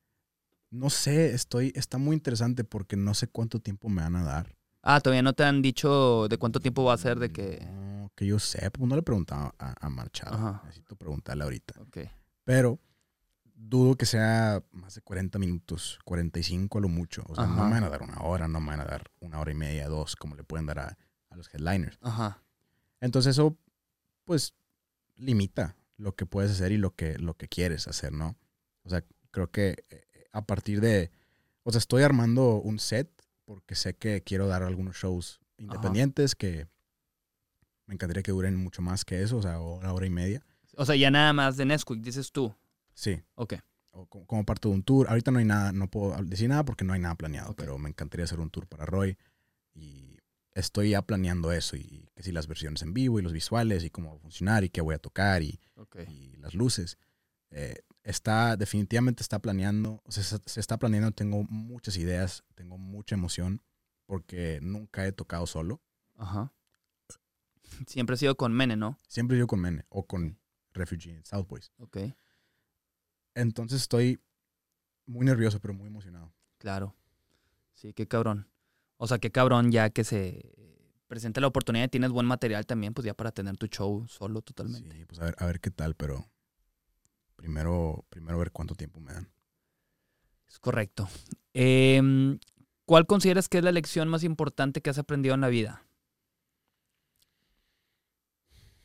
No sé, estoy, está muy interesante porque no sé cuánto tiempo me van a dar. Ah, todavía no te han dicho de cuánto tiempo va a ser de que... No, que yo sé, pues no le he preguntado a, a Marchado. Ajá. Necesito preguntarle ahorita. Ok. Pero dudo que sea más de cuarenta minutos, cuarenta y cinco a lo mucho. O sea, Ajá. no me van a dar una hora, no me van a dar una hora y media, dos, como le pueden dar a, a los headliners. Ajá. Entonces eso, pues, limita lo que puedes hacer y lo que, lo que quieres hacer, ¿no? O sea, creo que eh, a partir de... O sea, estoy armando un set porque sé que quiero dar algunos shows independientes que me encantaría que duren mucho más que eso, o sea, una hora y media. O sea, ya nada más de Nesquik, dices tú. Sí. Ok. O como, como parte de un tour. Ahorita no hay nada, no puedo decir nada porque no hay nada planeado, Ok. pero me encantaría hacer un tour para Roy y estoy ya planeando eso y que si las versiones en vivo y los visuales y cómo va a funcionar y qué voy a tocar y, Ok. y las luces. Eh, está, definitivamente está planeando, o sea, se, se está planeando, tengo muchas ideas, tengo mucha emoción porque nunca he tocado solo. Ajá. Siempre ha sido con Mene, ¿no? Siempre yo con Mene o con Refugee en South Boys. Ok. Entonces estoy muy nervioso, pero muy emocionado. Claro. Sí, qué cabrón. O sea, qué cabrón ya que se presenta la oportunidad y tienes buen material también, pues ya para tener tu show solo totalmente. Sí, pues a ver, a ver qué tal, pero primero, primero ver cuánto tiempo me dan. Es correcto. Eh, ¿Cuál consideras que es la lección más importante que has aprendido en la vida?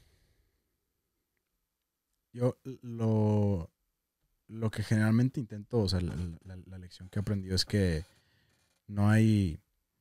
Yo lo, lo que generalmente intento, o sea, la, la, la lección que he aprendido es que no hay...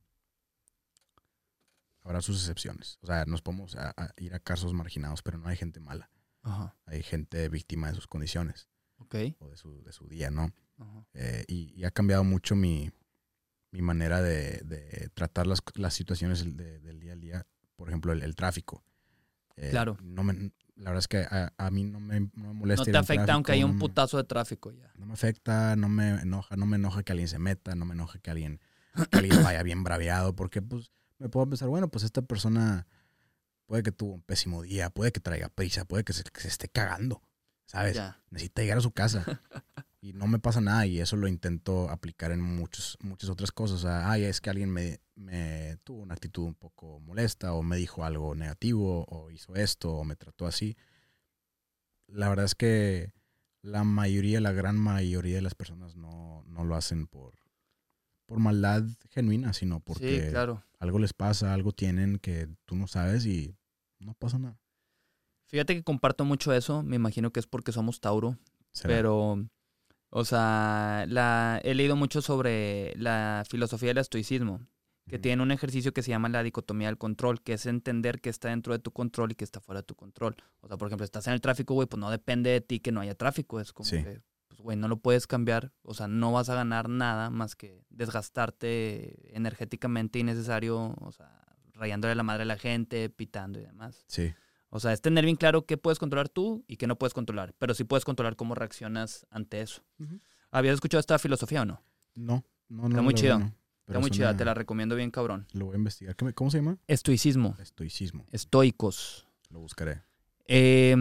Habrá sus excepciones. O sea, nos podemos a, a ir a casos marginados, pero no hay gente mala. Ajá. Hay gente víctima de sus condiciones. Ok. O de su, de su día, ¿no? Ajá. Eh, y, y ha cambiado mucho mi, mi manera de, de tratar las, las situaciones de, del día a día. Por ejemplo, el, el tráfico. Eh, Claro. No me, la verdad es que a, a mí no me, no me molesta. No te ir en afecta tráfico, aunque haya no un me- putazo de tráfico ya. No me afecta, no me enoja, no me enoja que alguien se meta, no me enoja que alguien, que alguien vaya bien braviado, porque pues me puedo pensar, bueno, pues esta persona puede que tuvo un pésimo día, puede que traiga prisa, puede que se, que se esté cagando, ¿sabes? Ya. Necesita llegar a su casa y no me pasa nada, y eso lo intento aplicar en muchos, muchas otras cosas. O sea, ay, es que alguien me, me tuvo una actitud un poco molesta, o me dijo algo negativo, o hizo esto, o me trató así. La verdad es que la mayoría, la gran mayoría de las personas no, no lo hacen por, por maldad genuina, sino porque Sí, claro. algo les pasa, algo tienen que tú no sabes y no pasa nada. Fíjate que comparto mucho eso. Me imagino que es porque somos Tauro. ¿Será? Pero, o sea, la, he leído mucho sobre la filosofía del estoicismo, que Ujú. tiene un ejercicio que se llama la dicotomía del control, que es entender que está dentro de tu control y que está fuera de tu control. O sea, por ejemplo, estás en el tráfico, güey, pues no depende de ti que no haya tráfico. Es como Sí. que, pues, güey, no lo puedes cambiar. O sea, no vas a ganar nada más que desgastarte energéticamente innecesario, o sea, rayándole la madre a la gente, pitando y demás. Sí. O sea, es tener bien claro qué puedes controlar tú y qué no puedes controlar, pero sí puedes controlar cómo reaccionas ante eso. Ujú. ¿Habías escuchado esta filosofía o no? No, no, no. Está muy la chido. verdad no. Pero Está muy suena- chida, te la recomiendo bien cabrón. Lo voy a investigar. ¿Qué me- ¿Cómo se llama? Estoicismo, Estoicismo. estoicos. Lo buscaré. Eh,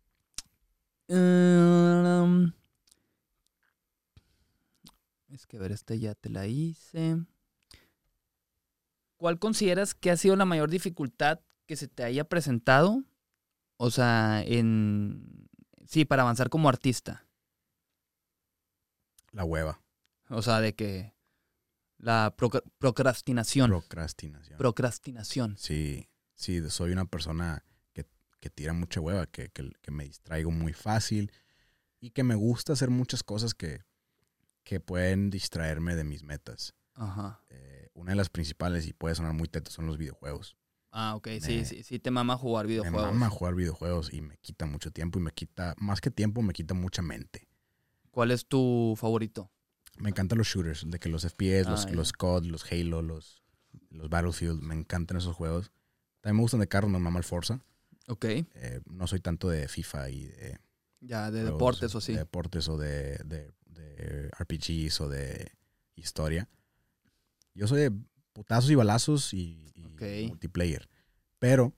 um, es que a ver, esta ya te la hice. ¿Cuál consideras que ha sido la mayor dificultad que se te haya presentado? O sea, en... Sí, para avanzar como artista. La hueva. O sea, de que la proc- procrastinación. Procrastinación. procrastinación. Sí, sí, soy una persona que, que tira mucha hueva, que, que, que me distraigo muy fácil y que me gusta hacer muchas cosas que, que pueden distraerme de mis metas. Ajá. Eh, una de las principales, y puede sonar muy teto, son los videojuegos. Ah, ok. Sí, Me- sí, sí te mama jugar videojuegos. Me mama jugar videojuegos y me quita mucho tiempo y me quita, más que tiempo, me quita mucha mente. ¿Cuál es tu favorito? Me encantan los shooters, de que los F P S, Ah, los, ya. los C O D, los Halo, los, los Battlefield, me encantan esos juegos. También me gustan de carros, me mama el Forza. Ok. Eh, no soy tanto de FIFA y de Ya, de juegos deportes o sí. De deportes o de, de, de R P Gs o de historia. Yo soy de putazos y balazos y, y Ok. multiplayer. Pero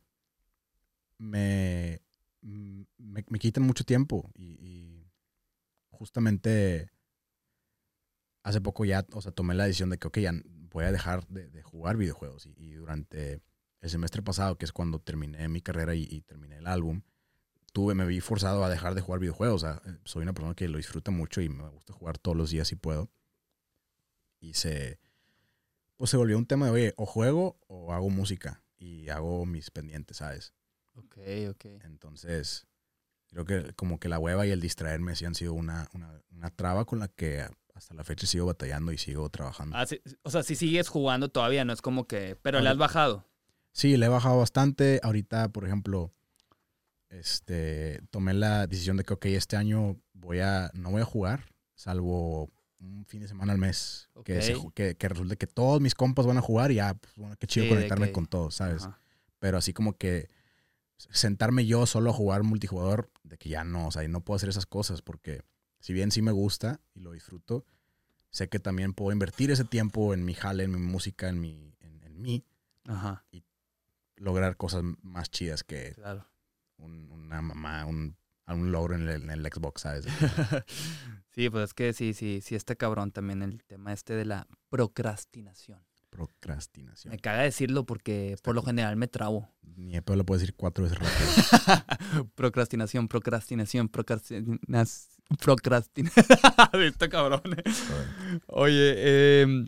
me, me, me quitan mucho tiempo y, y justamente hace poco ya, o sea, tomé la decisión de que, ok, ya voy a dejar de, de jugar videojuegos. Y, y durante el semestre pasado, que es cuando terminé mi carrera y, y terminé el álbum, tuve, me vi forzado a dejar de jugar videojuegos. O sea, soy una persona que lo disfruta mucho y me gusta jugar todos los días si puedo. Y se, pues se volvió un tema de, oye, o juego o hago música y hago mis pendientes, ¿sabes? Ok, ok. Entonces, creo que como que la hueva y el distraerme sí han sido una, una, una traba con la que hasta la fecha sigo batallando y sigo trabajando. Ah, sí, o sea, si sigues jugando todavía, no es como que... Pero le has Ahorita- bajado. Sí, le he bajado bastante. Ahorita, por ejemplo, este, tomé la decisión de que, ok, este año voy a, no voy a jugar, salvo un fin de semana al mes. Que, Ok. se ju- que, que resulte que todos mis compas van a jugar y ya, pues, bueno, qué chido Sí, de conectarme que- con todos, ¿sabes? Ajá. Pero así como que sentarme yo solo a jugar multijugador, de que ya no, o sea, no puedo hacer esas cosas porque si bien sí me gusta y lo disfruto, sé que también puedo invertir ese tiempo en mi jale, en mi música, en mi, en, en mí, Ajá, lograr cosas más chidas que claro. un, una mamá, un, un logro en el, en el Xbox, ¿sabes? Sí, pues es que sí, sí, sí está cabrón también el tema este de la procrastinación. Procrastinación. Me caga decirlo porque por lo general me trabo. Ni de pedo lo puedo decir cuatro veces rápido. Procrastinación, procrastinación, procrastinación. Procrastinación. Está cabrón. Oye, eh,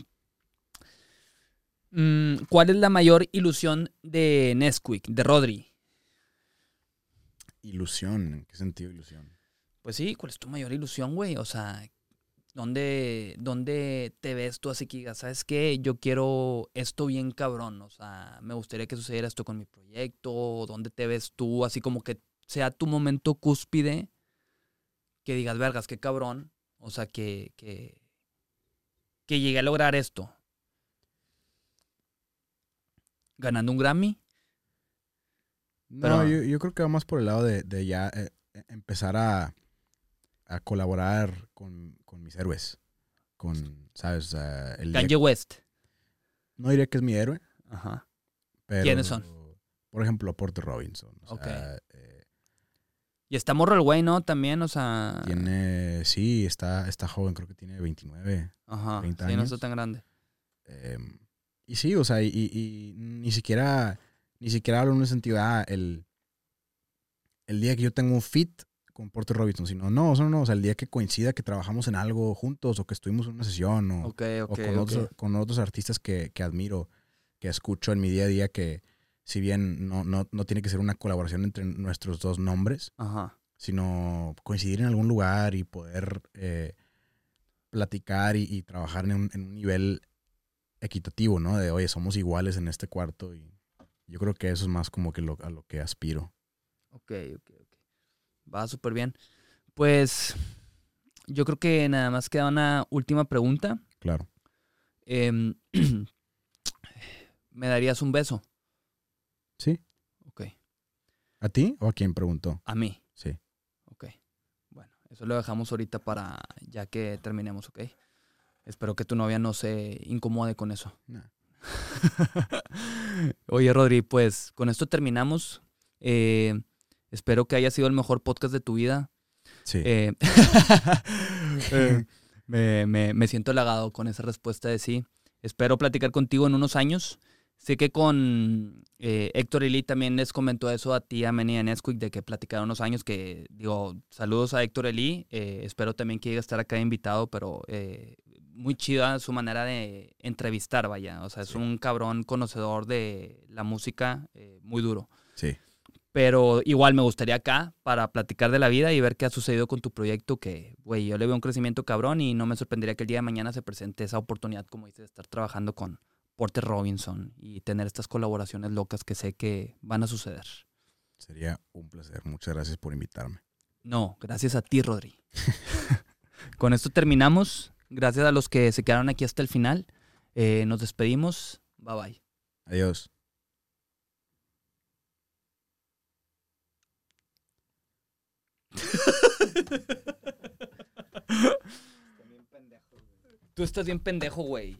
mm, ¿cuál es la mayor ilusión de Nesquik, de Rodri? Ilusión, ¿en qué sentido ilusión? Pues sí, ¿cuál es tu mayor ilusión, güey? O sea, ¿dónde, ¿dónde te ves tú así que digas, ¿sabes qué? Yo quiero esto bien cabrón. O sea, me gustaría que sucediera esto con mi proyecto. ¿Dónde te ves tú? Así como que sea tu momento cúspide. Que digas, vergas, qué cabrón. O sea, que, que, que llegué a lograr esto. ¿Ganando un Grammy? No, Pero- yo, yo creo que va más por el lado de, de ya eh, eh, empezar a, a colaborar con, con mis héroes. Con, ¿sabes? O sea, el día- Kanye West. no diré que es mi héroe, Ajá. pero... ¿Quiénes son? Por ejemplo, Porter Robinson. O Ok. sea, eh, Y está morro el güey, ¿no? También, o sea... tiene... Sí, está, está joven, creo que tiene veintinueve. Ajá. treinta Sí, no años. está tan grande. Eh, y sí, o sea, y, y- y ni siquiera ni siquiera hablo en un sentido, ah, el, el día que yo tengo un fit con Porter Robinson, sino no, no, no, o sea, el día que coincida que trabajamos en algo juntos o que estuvimos en una sesión o, Ok, ok, o con, ok. Otros, con otros artistas que, que admiro, que escucho en mi día a día, que si bien no, no, no tiene que ser una colaboración entre nuestros dos nombres, Ajá. sino coincidir en algún lugar y poder eh, platicar y, y trabajar en un, en un nivel equitativo, ¿no? De, oye, somos iguales en este cuarto y yo creo que eso es más como que lo, a lo que aspiro. Ok, ok, ok. Va súper bien. Pues yo creo que nada más queda una última pregunta. Claro. Em, ¿Me darías un beso? ¿Sí? Ok. ¿A ti o a quién preguntó? A mí. Sí. Ok. Bueno, eso lo dejamos ahorita para ya que terminemos, ¿ok? Espero que tu novia no se incomode con eso. Nah. Oye, Rodri, pues con esto terminamos. Eh, espero que haya sido el mejor podcast de tu vida. Sí. Eh, eh, me, me- me siento halagado con esa respuesta de sí. Espero platicar contigo en unos años. Sé que con eh, Héctor Eli también les comentó eso a ti, a Meni y a Nesquik, de que platicaron unos años que, digo, saludos a Héctor Eli. Eh, espero también que llegue a estar acá invitado, pero eh, muy chida su manera de entrevistar, vaya. O sea, es Sí. un cabrón conocedor de la música, eh, muy duro. Sí. Pero igual me gustaría acá para platicar de la vida y ver qué ha sucedido con tu proyecto, que, güey, yo le veo un crecimiento cabrón y no me sorprendería que el día de mañana se presente esa oportunidad, como dices, de estar trabajando con Porter Robinson y tener estas colaboraciones locas que sé que van a suceder. Sería un placer. Muchas gracias por invitarme. No, gracias a ti, Rodri. Con esto terminamos. Gracias a los que se quedaron aquí hasta el final. Eh, nos despedimos. Bye bye. Adiós. Están bien pendejos, güey. Tú estás bien pendejo, güey.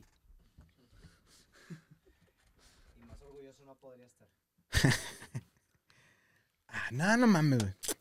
Y más orgulloso no podría estar. Ah, no, no mames, güey.